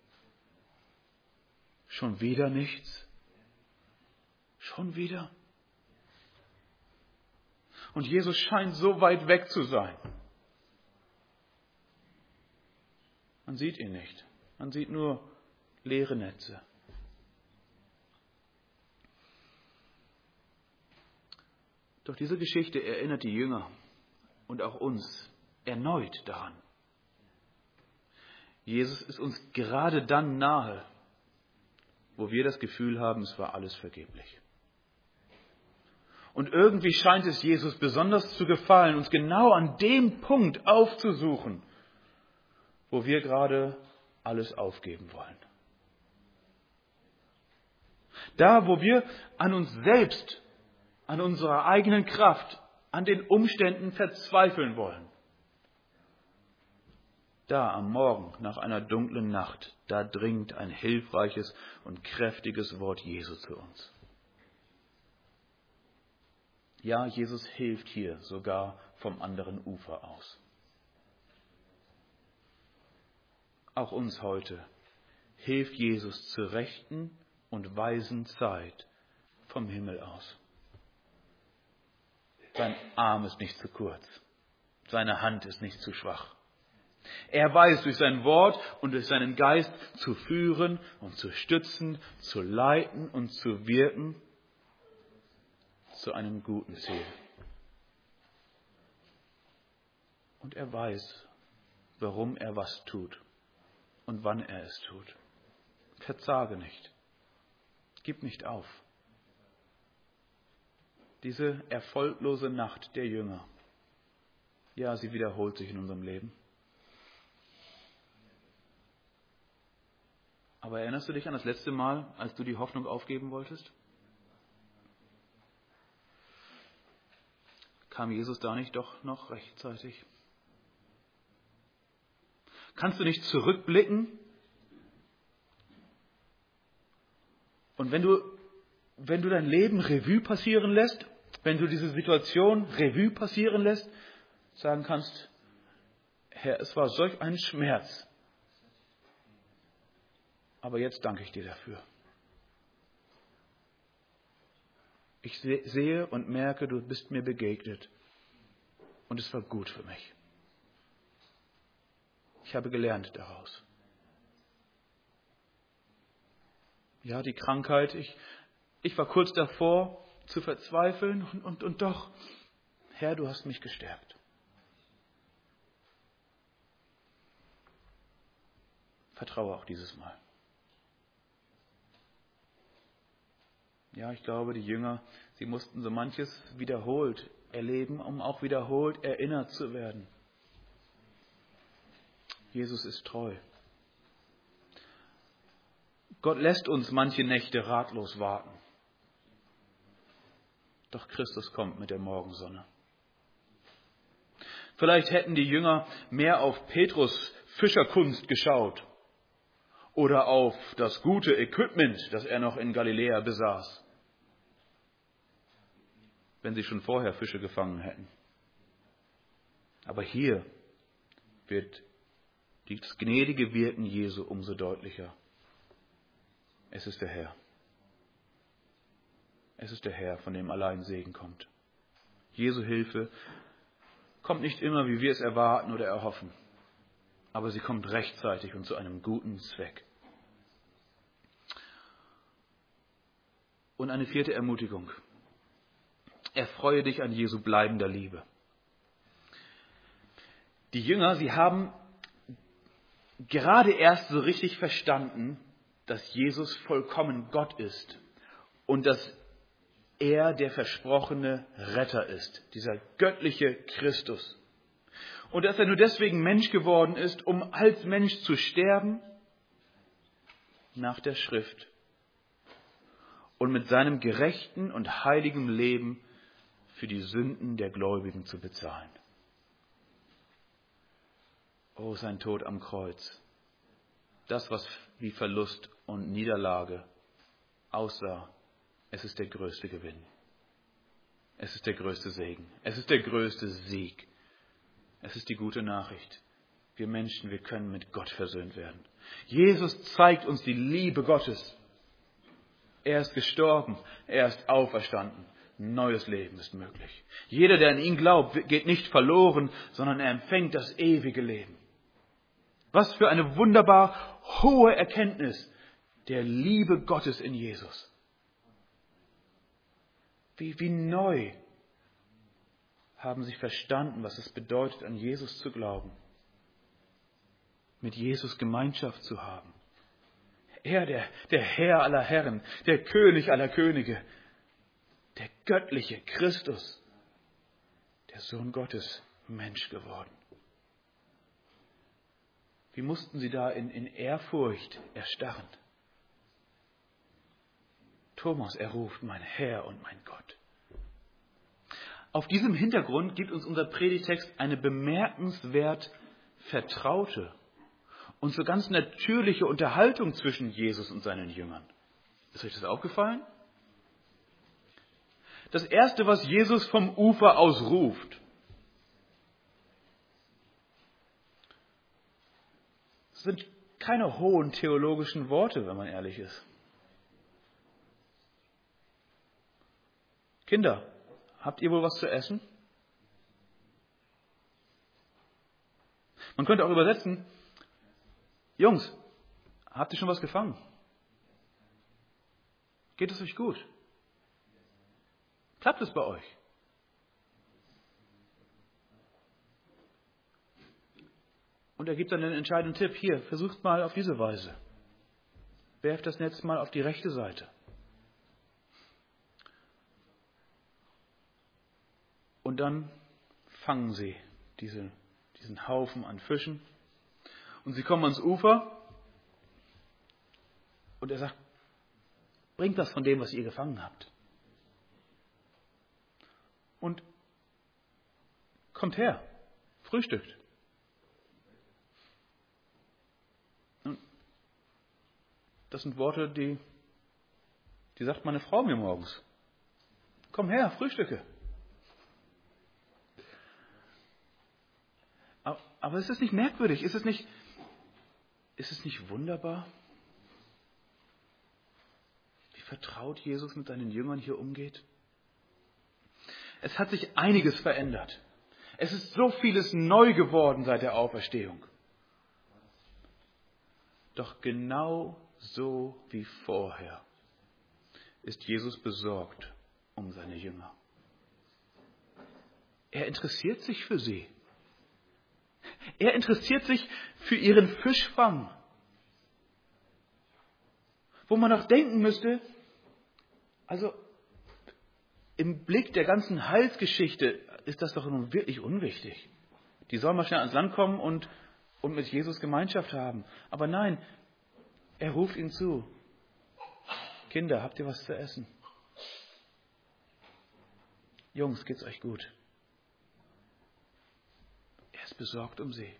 [SPEAKER 1] Schon wieder nichts? Schon wieder? Und Jesus scheint so weit weg zu sein. Man sieht ihn nicht. Man sieht nur leere Netze. Doch diese Geschichte erinnert die Jünger und auch uns erneut daran. Jesus ist uns gerade dann nahe, wo wir das Gefühl haben, es war alles vergeblich. Und irgendwie scheint es Jesus besonders zu gefallen, uns genau an dem Punkt aufzusuchen, wo wir gerade alles aufgeben wollen. Da, wo wir an uns selbst, an unserer eigenen Kraft, an den Umständen verzweifeln wollen. Da am Morgen nach einer dunklen Nacht, da dringt ein hilfreiches und kräftiges Wort Jesu zu uns. Ja, Jesus hilft hier sogar vom anderen Ufer aus. Auch uns heute hilft Jesus zur rechten und weisen Zeit vom Himmel aus. Sein Arm ist nicht zu kurz, seine Hand ist nicht zu schwach. Er weiß durch sein Wort und durch seinen Geist zu führen und zu stützen, zu leiten und zu wirken zu einem guten Ziel. Und er weiß, warum er was tut und wann er es tut. Verzage nicht. Gib nicht auf. Diese erfolglose Nacht der Jünger, ja, sie wiederholt sich in unserem Leben. Aber erinnerst du dich an das letzte Mal, als du die Hoffnung aufgeben wolltest? Kam Jesus da nicht doch noch rechtzeitig? Kannst du nicht zurückblicken? Und wenn du dein Leben Revue passieren lässt, wenn du diese Situation Revue passieren lässt, sagen kannst, Herr, es war solch ein Schmerz. Aber jetzt danke ich dir dafür. Ich sehe und merke, du bist mir begegnet. Und es war gut für mich. Ich habe gelernt daraus. Ja, die Krankheit, ich war kurz davor, zu verzweifeln und doch, Herr, du hast mich gestärkt. Vertraue auch dieses Mal. Ja, ich glaube, die Jünger, sie mussten so manches wiederholt erleben, um auch wiederholt erinnert zu werden. Jesus ist treu. Gott lässt uns manche Nächte ratlos warten. Doch Christus kommt mit der Morgensonne. Vielleicht hätten die Jünger mehr auf Petrus Fischerkunst geschaut oder auf das gute Equipment, das er noch in Galiläa besaß, wenn sie schon vorher Fische gefangen hätten. Aber hier wird das gnädige Wirken Jesu umso deutlicher. Es ist der Herr. Es ist der Herr, von dem allein Segen kommt. Jesu Hilfe kommt nicht immer, wie wir es erwarten oder erhoffen, aber sie kommt rechtzeitig und zu einem guten Zweck. Und eine vierte Ermutigung. Erfreue dich an Jesu bleibender Liebe. Die Jünger, sie haben gerade erst so richtig verstanden, dass Jesus vollkommen Gott ist und dass er der versprochene Retter ist, dieser göttliche Christus. Und dass er nur deswegen Mensch geworden ist, um als Mensch zu sterben, nach der Schrift, und mit seinem gerechten und heiligen Leben für die Sünden der Gläubigen zu bezahlen. Oh, sein Tod am Kreuz. Das, was wie Verlust und Niederlage aussah, es ist der größte Gewinn. Es ist der größte Segen. Es ist der größte Sieg. Es ist die gute Nachricht. Wir Menschen, wir können mit Gott versöhnt werden. Jesus zeigt uns die Liebe Gottes. Er ist gestorben, er ist auferstanden. Neues Leben ist möglich. Jeder, der an ihn glaubt, geht nicht verloren, sondern er empfängt das ewige Leben. Was für eine wunderbar hohe Erkenntnis der Liebe Gottes in Jesus. Wie neu haben sie verstanden, was es bedeutet, an Jesus zu glauben. Mit Jesus Gemeinschaft zu haben. Er, der Herr aller Herren, der König aller Könige, der göttliche Christus, der Sohn Gottes, Mensch geworden. Wie mussten sie da in Ehrfurcht erstarren? Thomas, er ruft, mein Herr und mein Gott. Auf diesem Hintergrund gibt uns unser Predigtext eine bemerkenswert vertraute und so ganz natürliche Unterhaltung zwischen Jesus und seinen Jüngern. Ist euch das aufgefallen? Das Erste, was Jesus vom Ufer aus ruft, sind keine hohen theologischen Worte, wenn man ehrlich ist. Kinder, habt ihr wohl was zu essen? Man könnte auch übersetzen, Jungs, habt ihr schon was gefangen? Geht es euch gut? Klappt es bei euch? Und er gibt dann den entscheidenden Tipp, hier, versucht mal auf diese Weise. Werft das Netz mal auf die rechte Seite. Und dann fangen sie diesen Haufen an Fischen. Und sie kommen ans Ufer. Und er sagt, bringt was von dem, was ihr gefangen habt. Und kommt her, frühstückt. Und das sind Worte, die sagt meine Frau mir morgens. Komm her, frühstücke. Aber ist es nicht merkwürdig? Ist es nicht wunderbar? Wie vertraut Jesus mit seinen Jüngern hier umgeht? Es hat sich einiges verändert. Es ist so vieles neu geworden seit der Auferstehung. Doch genau so wie vorher ist Jesus besorgt um seine Jünger. Er interessiert sich für sie. Er interessiert sich für ihren Fischfang. Wo man noch denken müsste, also im Blick der ganzen Heilsgeschichte ist das doch nun wirklich unwichtig. Die sollen mal schnell ans Land kommen und mit Jesus Gemeinschaft haben. Aber nein, er ruft ihnen zu. Kinder, habt ihr was zu essen? Jungs, geht's euch gut? Er ist besorgt um sie.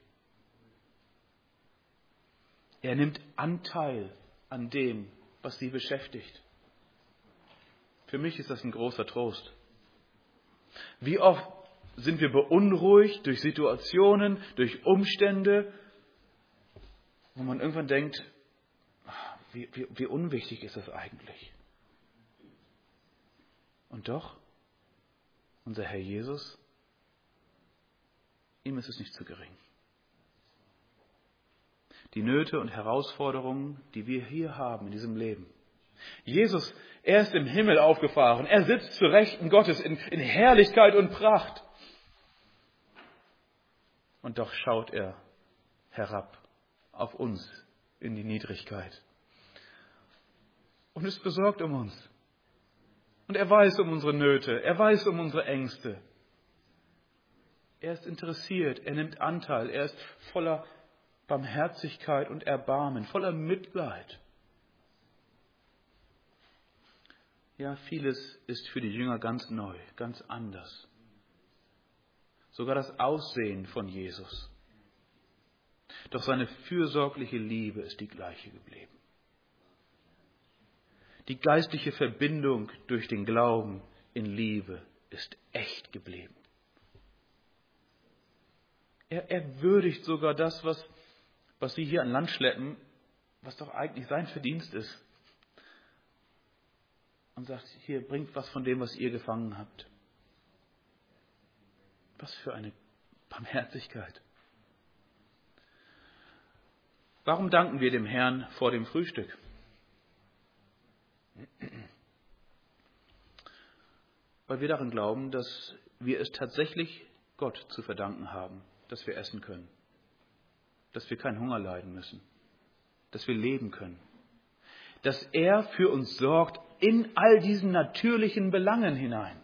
[SPEAKER 1] Er nimmt Anteil an dem, was sie beschäftigt. Für mich ist das ein großer Trost. Wie oft sind wir beunruhigt durch Situationen, durch Umstände, wo man irgendwann denkt, wie unwichtig ist das eigentlich? Und doch, unser Herr Jesus, ihm ist es nicht zu gering. Die Nöte und Herausforderungen, die wir hier haben in diesem Leben. Jesus, er ist im Himmel aufgefahren. Er sitzt zu Rechten Gottes in Herrlichkeit und Pracht. Und doch schaut er herab auf uns in die Niedrigkeit. Und ist besorgt um uns. Und er weiß um unsere Nöte. Er weiß um unsere Ängste. Er ist interessiert. Er nimmt Anteil. Er ist voller Barmherzigkeit und Erbarmen, voller Mitleid. Ja, vieles ist für die Jünger ganz neu, ganz anders. Sogar das Aussehen von Jesus. Doch seine fürsorgliche Liebe ist die gleiche geblieben. Die geistliche Verbindung durch den Glauben in Liebe ist echt geblieben. Er würdigt sogar das, was sie hier an Land schleppen, was doch eigentlich sein Verdienst ist. Und sagt, hier, bringt was von dem, was ihr gefangen habt. Was für eine Barmherzigkeit. Warum danken wir dem Herrn vor dem Frühstück? Weil wir daran glauben, dass wir es tatsächlich Gott zu verdanken haben, dass wir essen können. Dass wir keinen Hunger leiden müssen. Dass wir leben können. Dass er für uns sorgt in all diesen natürlichen Belangen hinein.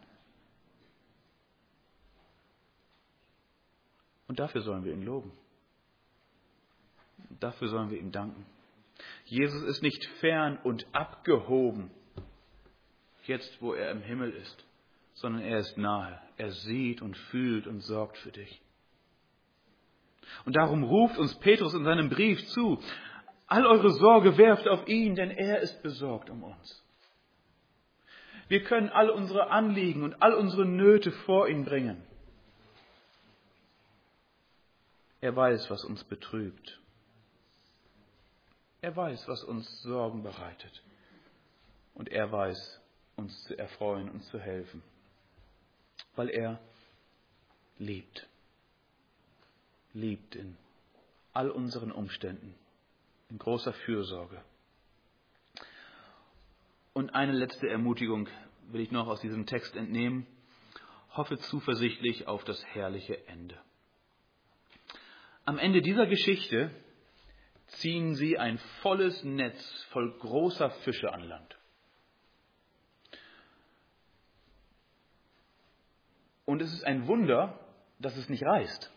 [SPEAKER 1] Und dafür sollen wir ihn loben. Dafür sollen wir ihm danken. Jesus ist nicht fern und abgehoben, jetzt wo er im Himmel ist, sondern er ist nahe. Er sieht und fühlt und sorgt für dich. Und darum ruft uns Petrus in seinem Brief zu, all eure Sorge werft auf ihn, denn er ist besorgt um uns. Wir können all unsere Anliegen und all unsere Nöte vor ihn bringen. Er weiß, was uns betrübt. Er weiß, was uns Sorgen bereitet. Und er weiß, uns zu erfreuen und zu helfen. Weil er liebt. Liebt in all unseren Umständen. In großer Fürsorge. Und eine letzte Ermutigung will ich noch aus diesem Text entnehmen. Hoffe zuversichtlich auf das herrliche Ende. Am Ende dieser Geschichte ziehen sie ein volles Netz voll großer Fische an Land. Und es ist ein Wunder, dass es nicht reißt.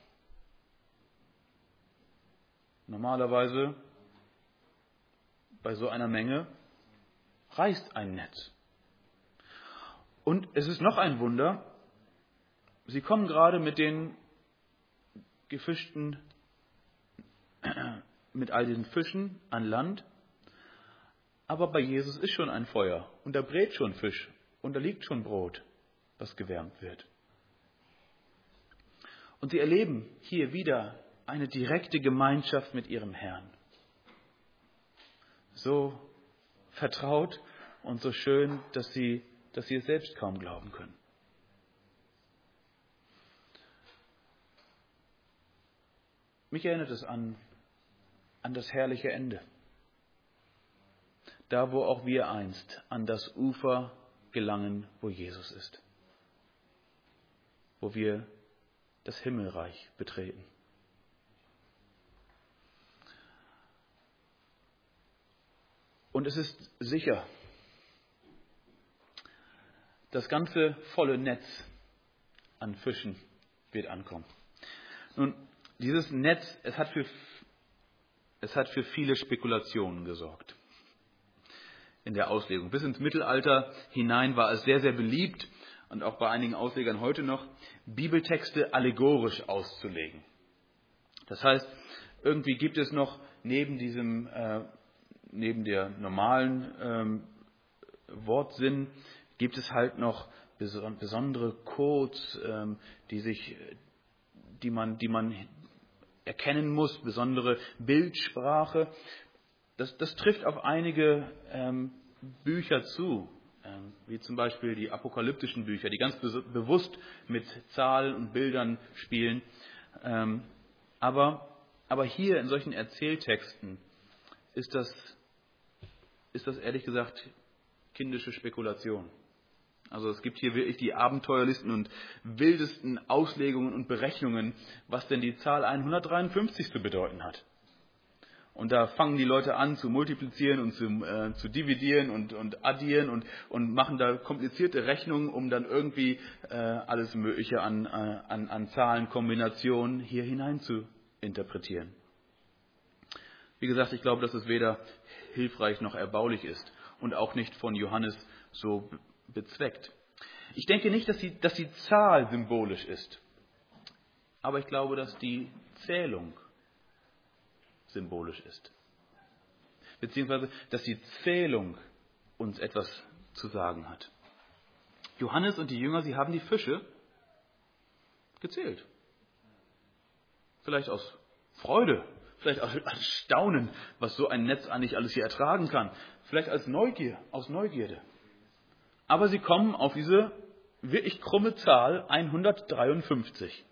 [SPEAKER 1] Normalerweise bei so einer Menge reißt ein Netz. Und es ist noch ein Wunder, sie kommen gerade mit den gefischten, mit all diesen Fischen an Land, aber bei Jesus ist schon ein Feuer und da brät schon Fisch und da liegt schon Brot, was gewärmt wird. Und sie erleben hier wieder eine direkte Gemeinschaft mit ihrem Herrn. So vertraut und so schön, dass sie es selbst kaum glauben können. Mich erinnert es an das herrliche Ende. Da, wo auch wir einst an das Ufer gelangen, wo Jesus ist. Wo wir das Himmelreich betreten. Und es ist sicher, das ganze volle Netz an Fischen wird ankommen. Nun, dieses Netz, es hat für viele Spekulationen gesorgt in der Auslegung. Bis ins Mittelalter hinein war es sehr, sehr beliebt und auch bei einigen Auslegern heute noch, Bibeltexte allegorisch auszulegen. Das heißt, irgendwie gibt es noch neben der normalen Wortsinn, gibt es halt noch besondere Codes, die man erkennen muss, besondere Bildsprache. Das trifft auf einige Bücher zu, wie zum Beispiel die apokalyptischen Bücher, die ganz bewusst mit Zahlen und Bildern spielen. Aber hier in solchen Erzähltexten ist das ehrlich gesagt kindische Spekulation. Also es gibt hier wirklich die abenteuerlichsten und wildesten Auslegungen und Berechnungen, was denn die Zahl 153 zu bedeuten hat. Und da fangen die Leute an zu multiplizieren und zu dividieren und addieren und machen da komplizierte Rechnungen, um dann irgendwie alles Mögliche an Zahlenkombinationen hier hinein zu interpretieren. Wie gesagt, ich glaube, dass es weder hilfreich noch erbaulich ist und auch nicht von Johannes so bezweckt. Ich denke nicht, dass die Zahl symbolisch ist, aber ich glaube, dass die Zählung symbolisch ist. Beziehungsweise, dass die Zählung uns etwas zu sagen hat. Johannes und die Jünger, sie haben die Fische gezählt. Vielleicht aus Freude, vielleicht aus Staunen, was so ein Netz eigentlich alles hier ertragen kann. Vielleicht aus Neugierde. Aber sie kommen auf diese wirklich krumme Zahl 153.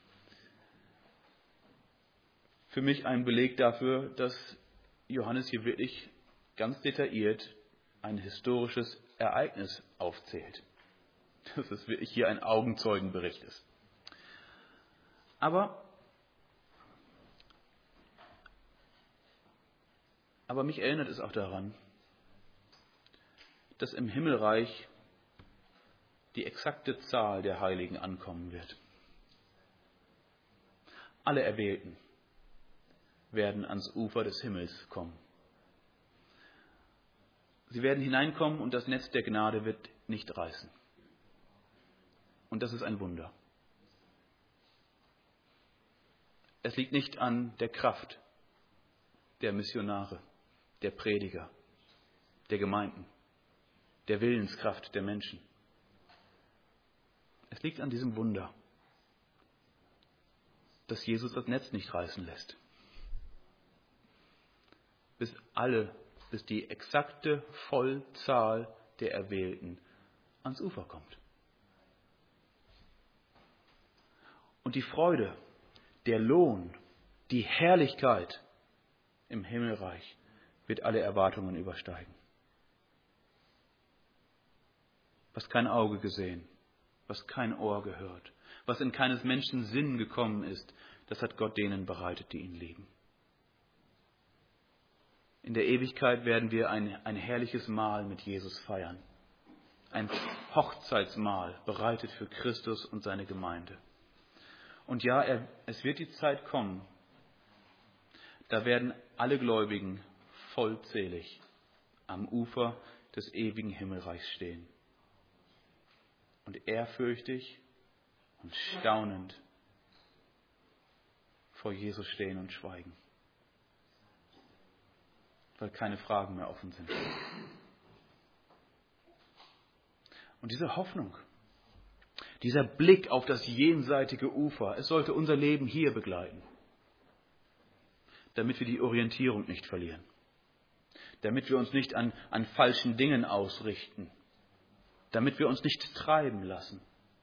[SPEAKER 1] Für mich ein Beleg dafür, dass Johannes hier wirklich ganz detailliert ein historisches Ereignis aufzählt. Dass es wirklich hier ein Augenzeugenbericht ist. Aber mich erinnert es auch daran, dass im Himmelreich die exakte Zahl der Heiligen ankommen wird. Alle Erwählten werden ans Ufer des Himmels kommen. Sie werden hineinkommen und das Netz der Gnade wird nicht reißen. Und das ist ein Wunder. Es liegt nicht an der Kraft der Missionare, der Prediger, der Gemeinden, der Willenskraft der Menschen. Es liegt an diesem Wunder, dass Jesus das Netz nicht reißen lässt. Bis die exakte Vollzahl der Erwählten ans Ufer kommt. Und die Freude, der Lohn, die Herrlichkeit im Himmelreich wird alle Erwartungen übersteigen. Was kein Auge gesehen, was kein Ohr gehört, was in keines Menschen Sinn gekommen ist, das hat Gott denen bereitet, die ihn lieben. In der Ewigkeit werden wir ein herrliches Mahl mit Jesus feiern. Ein Hochzeitsmahl, bereitet für Christus und seine Gemeinde. Und ja, es wird die Zeit kommen, da werden alle Gläubigen vollzählig am Ufer des ewigen Himmelreichs stehen. Und ehrfürchtig und staunend vor Jesus stehen und schweigen. Weil keine Fragen mehr offen sind. Und diese Hoffnung, dieser Blick auf das jenseitige Ufer, es sollte unser Leben hier begleiten. Damit wir die Orientierung nicht verlieren. Damit wir uns nicht an falschen Dingen ausrichten. Damit wir uns nicht treiben lassen.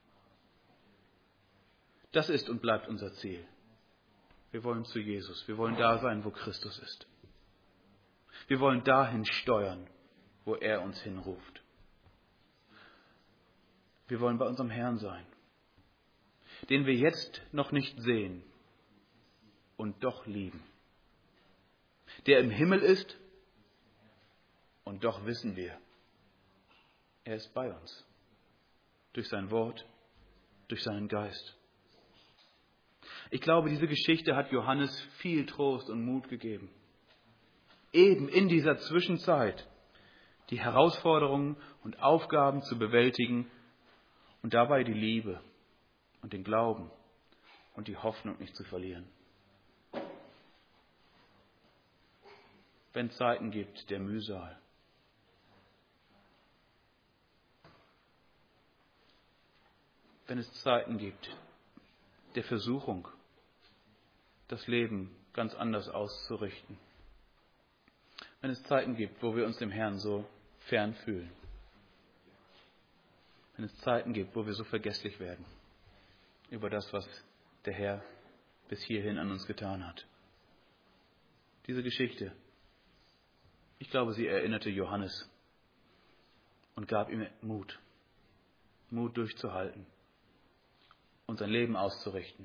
[SPEAKER 1] Das ist und bleibt unser Ziel. Wir wollen zu Jesus. Wir wollen da sein, wo Christus ist. Wir wollen dahin steuern, wo er uns hinruft. Wir wollen bei unserem Herrn sein, den wir jetzt noch nicht sehen und doch lieben. Der im Himmel ist und doch wissen wir, er ist bei uns. Durch sein Wort, durch seinen Geist. Ich glaube, diese Geschichte hat Johannes viel Trost und Mut gegeben. Eben in dieser Zwischenzeit die Herausforderungen und Aufgaben zu bewältigen und dabei die Liebe und den Glauben und die Hoffnung nicht zu verlieren. Wenn es Zeiten gibt der Mühsal, wenn es Zeiten gibt der Versuchung, das Leben ganz anders auszurichten, wenn es Zeiten gibt, wo wir uns dem Herrn so fern fühlen, wenn es Zeiten gibt, wo wir so vergesslich werden über das, was der Herr bis hierhin an uns getan hat. Diese Geschichte, ich glaube, sie erinnerte Johannes und gab ihm Mut durchzuhalten und sein Leben auszurichten.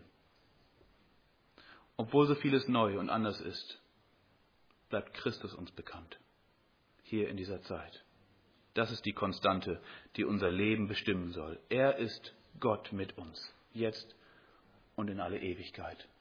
[SPEAKER 1] Obwohl so vieles neu und anders ist, bleibt Christus uns bekannt, hier in dieser Zeit. Das ist die Konstante, die unser Leben bestimmen soll. Er ist Gott mit uns, jetzt und in alle Ewigkeit.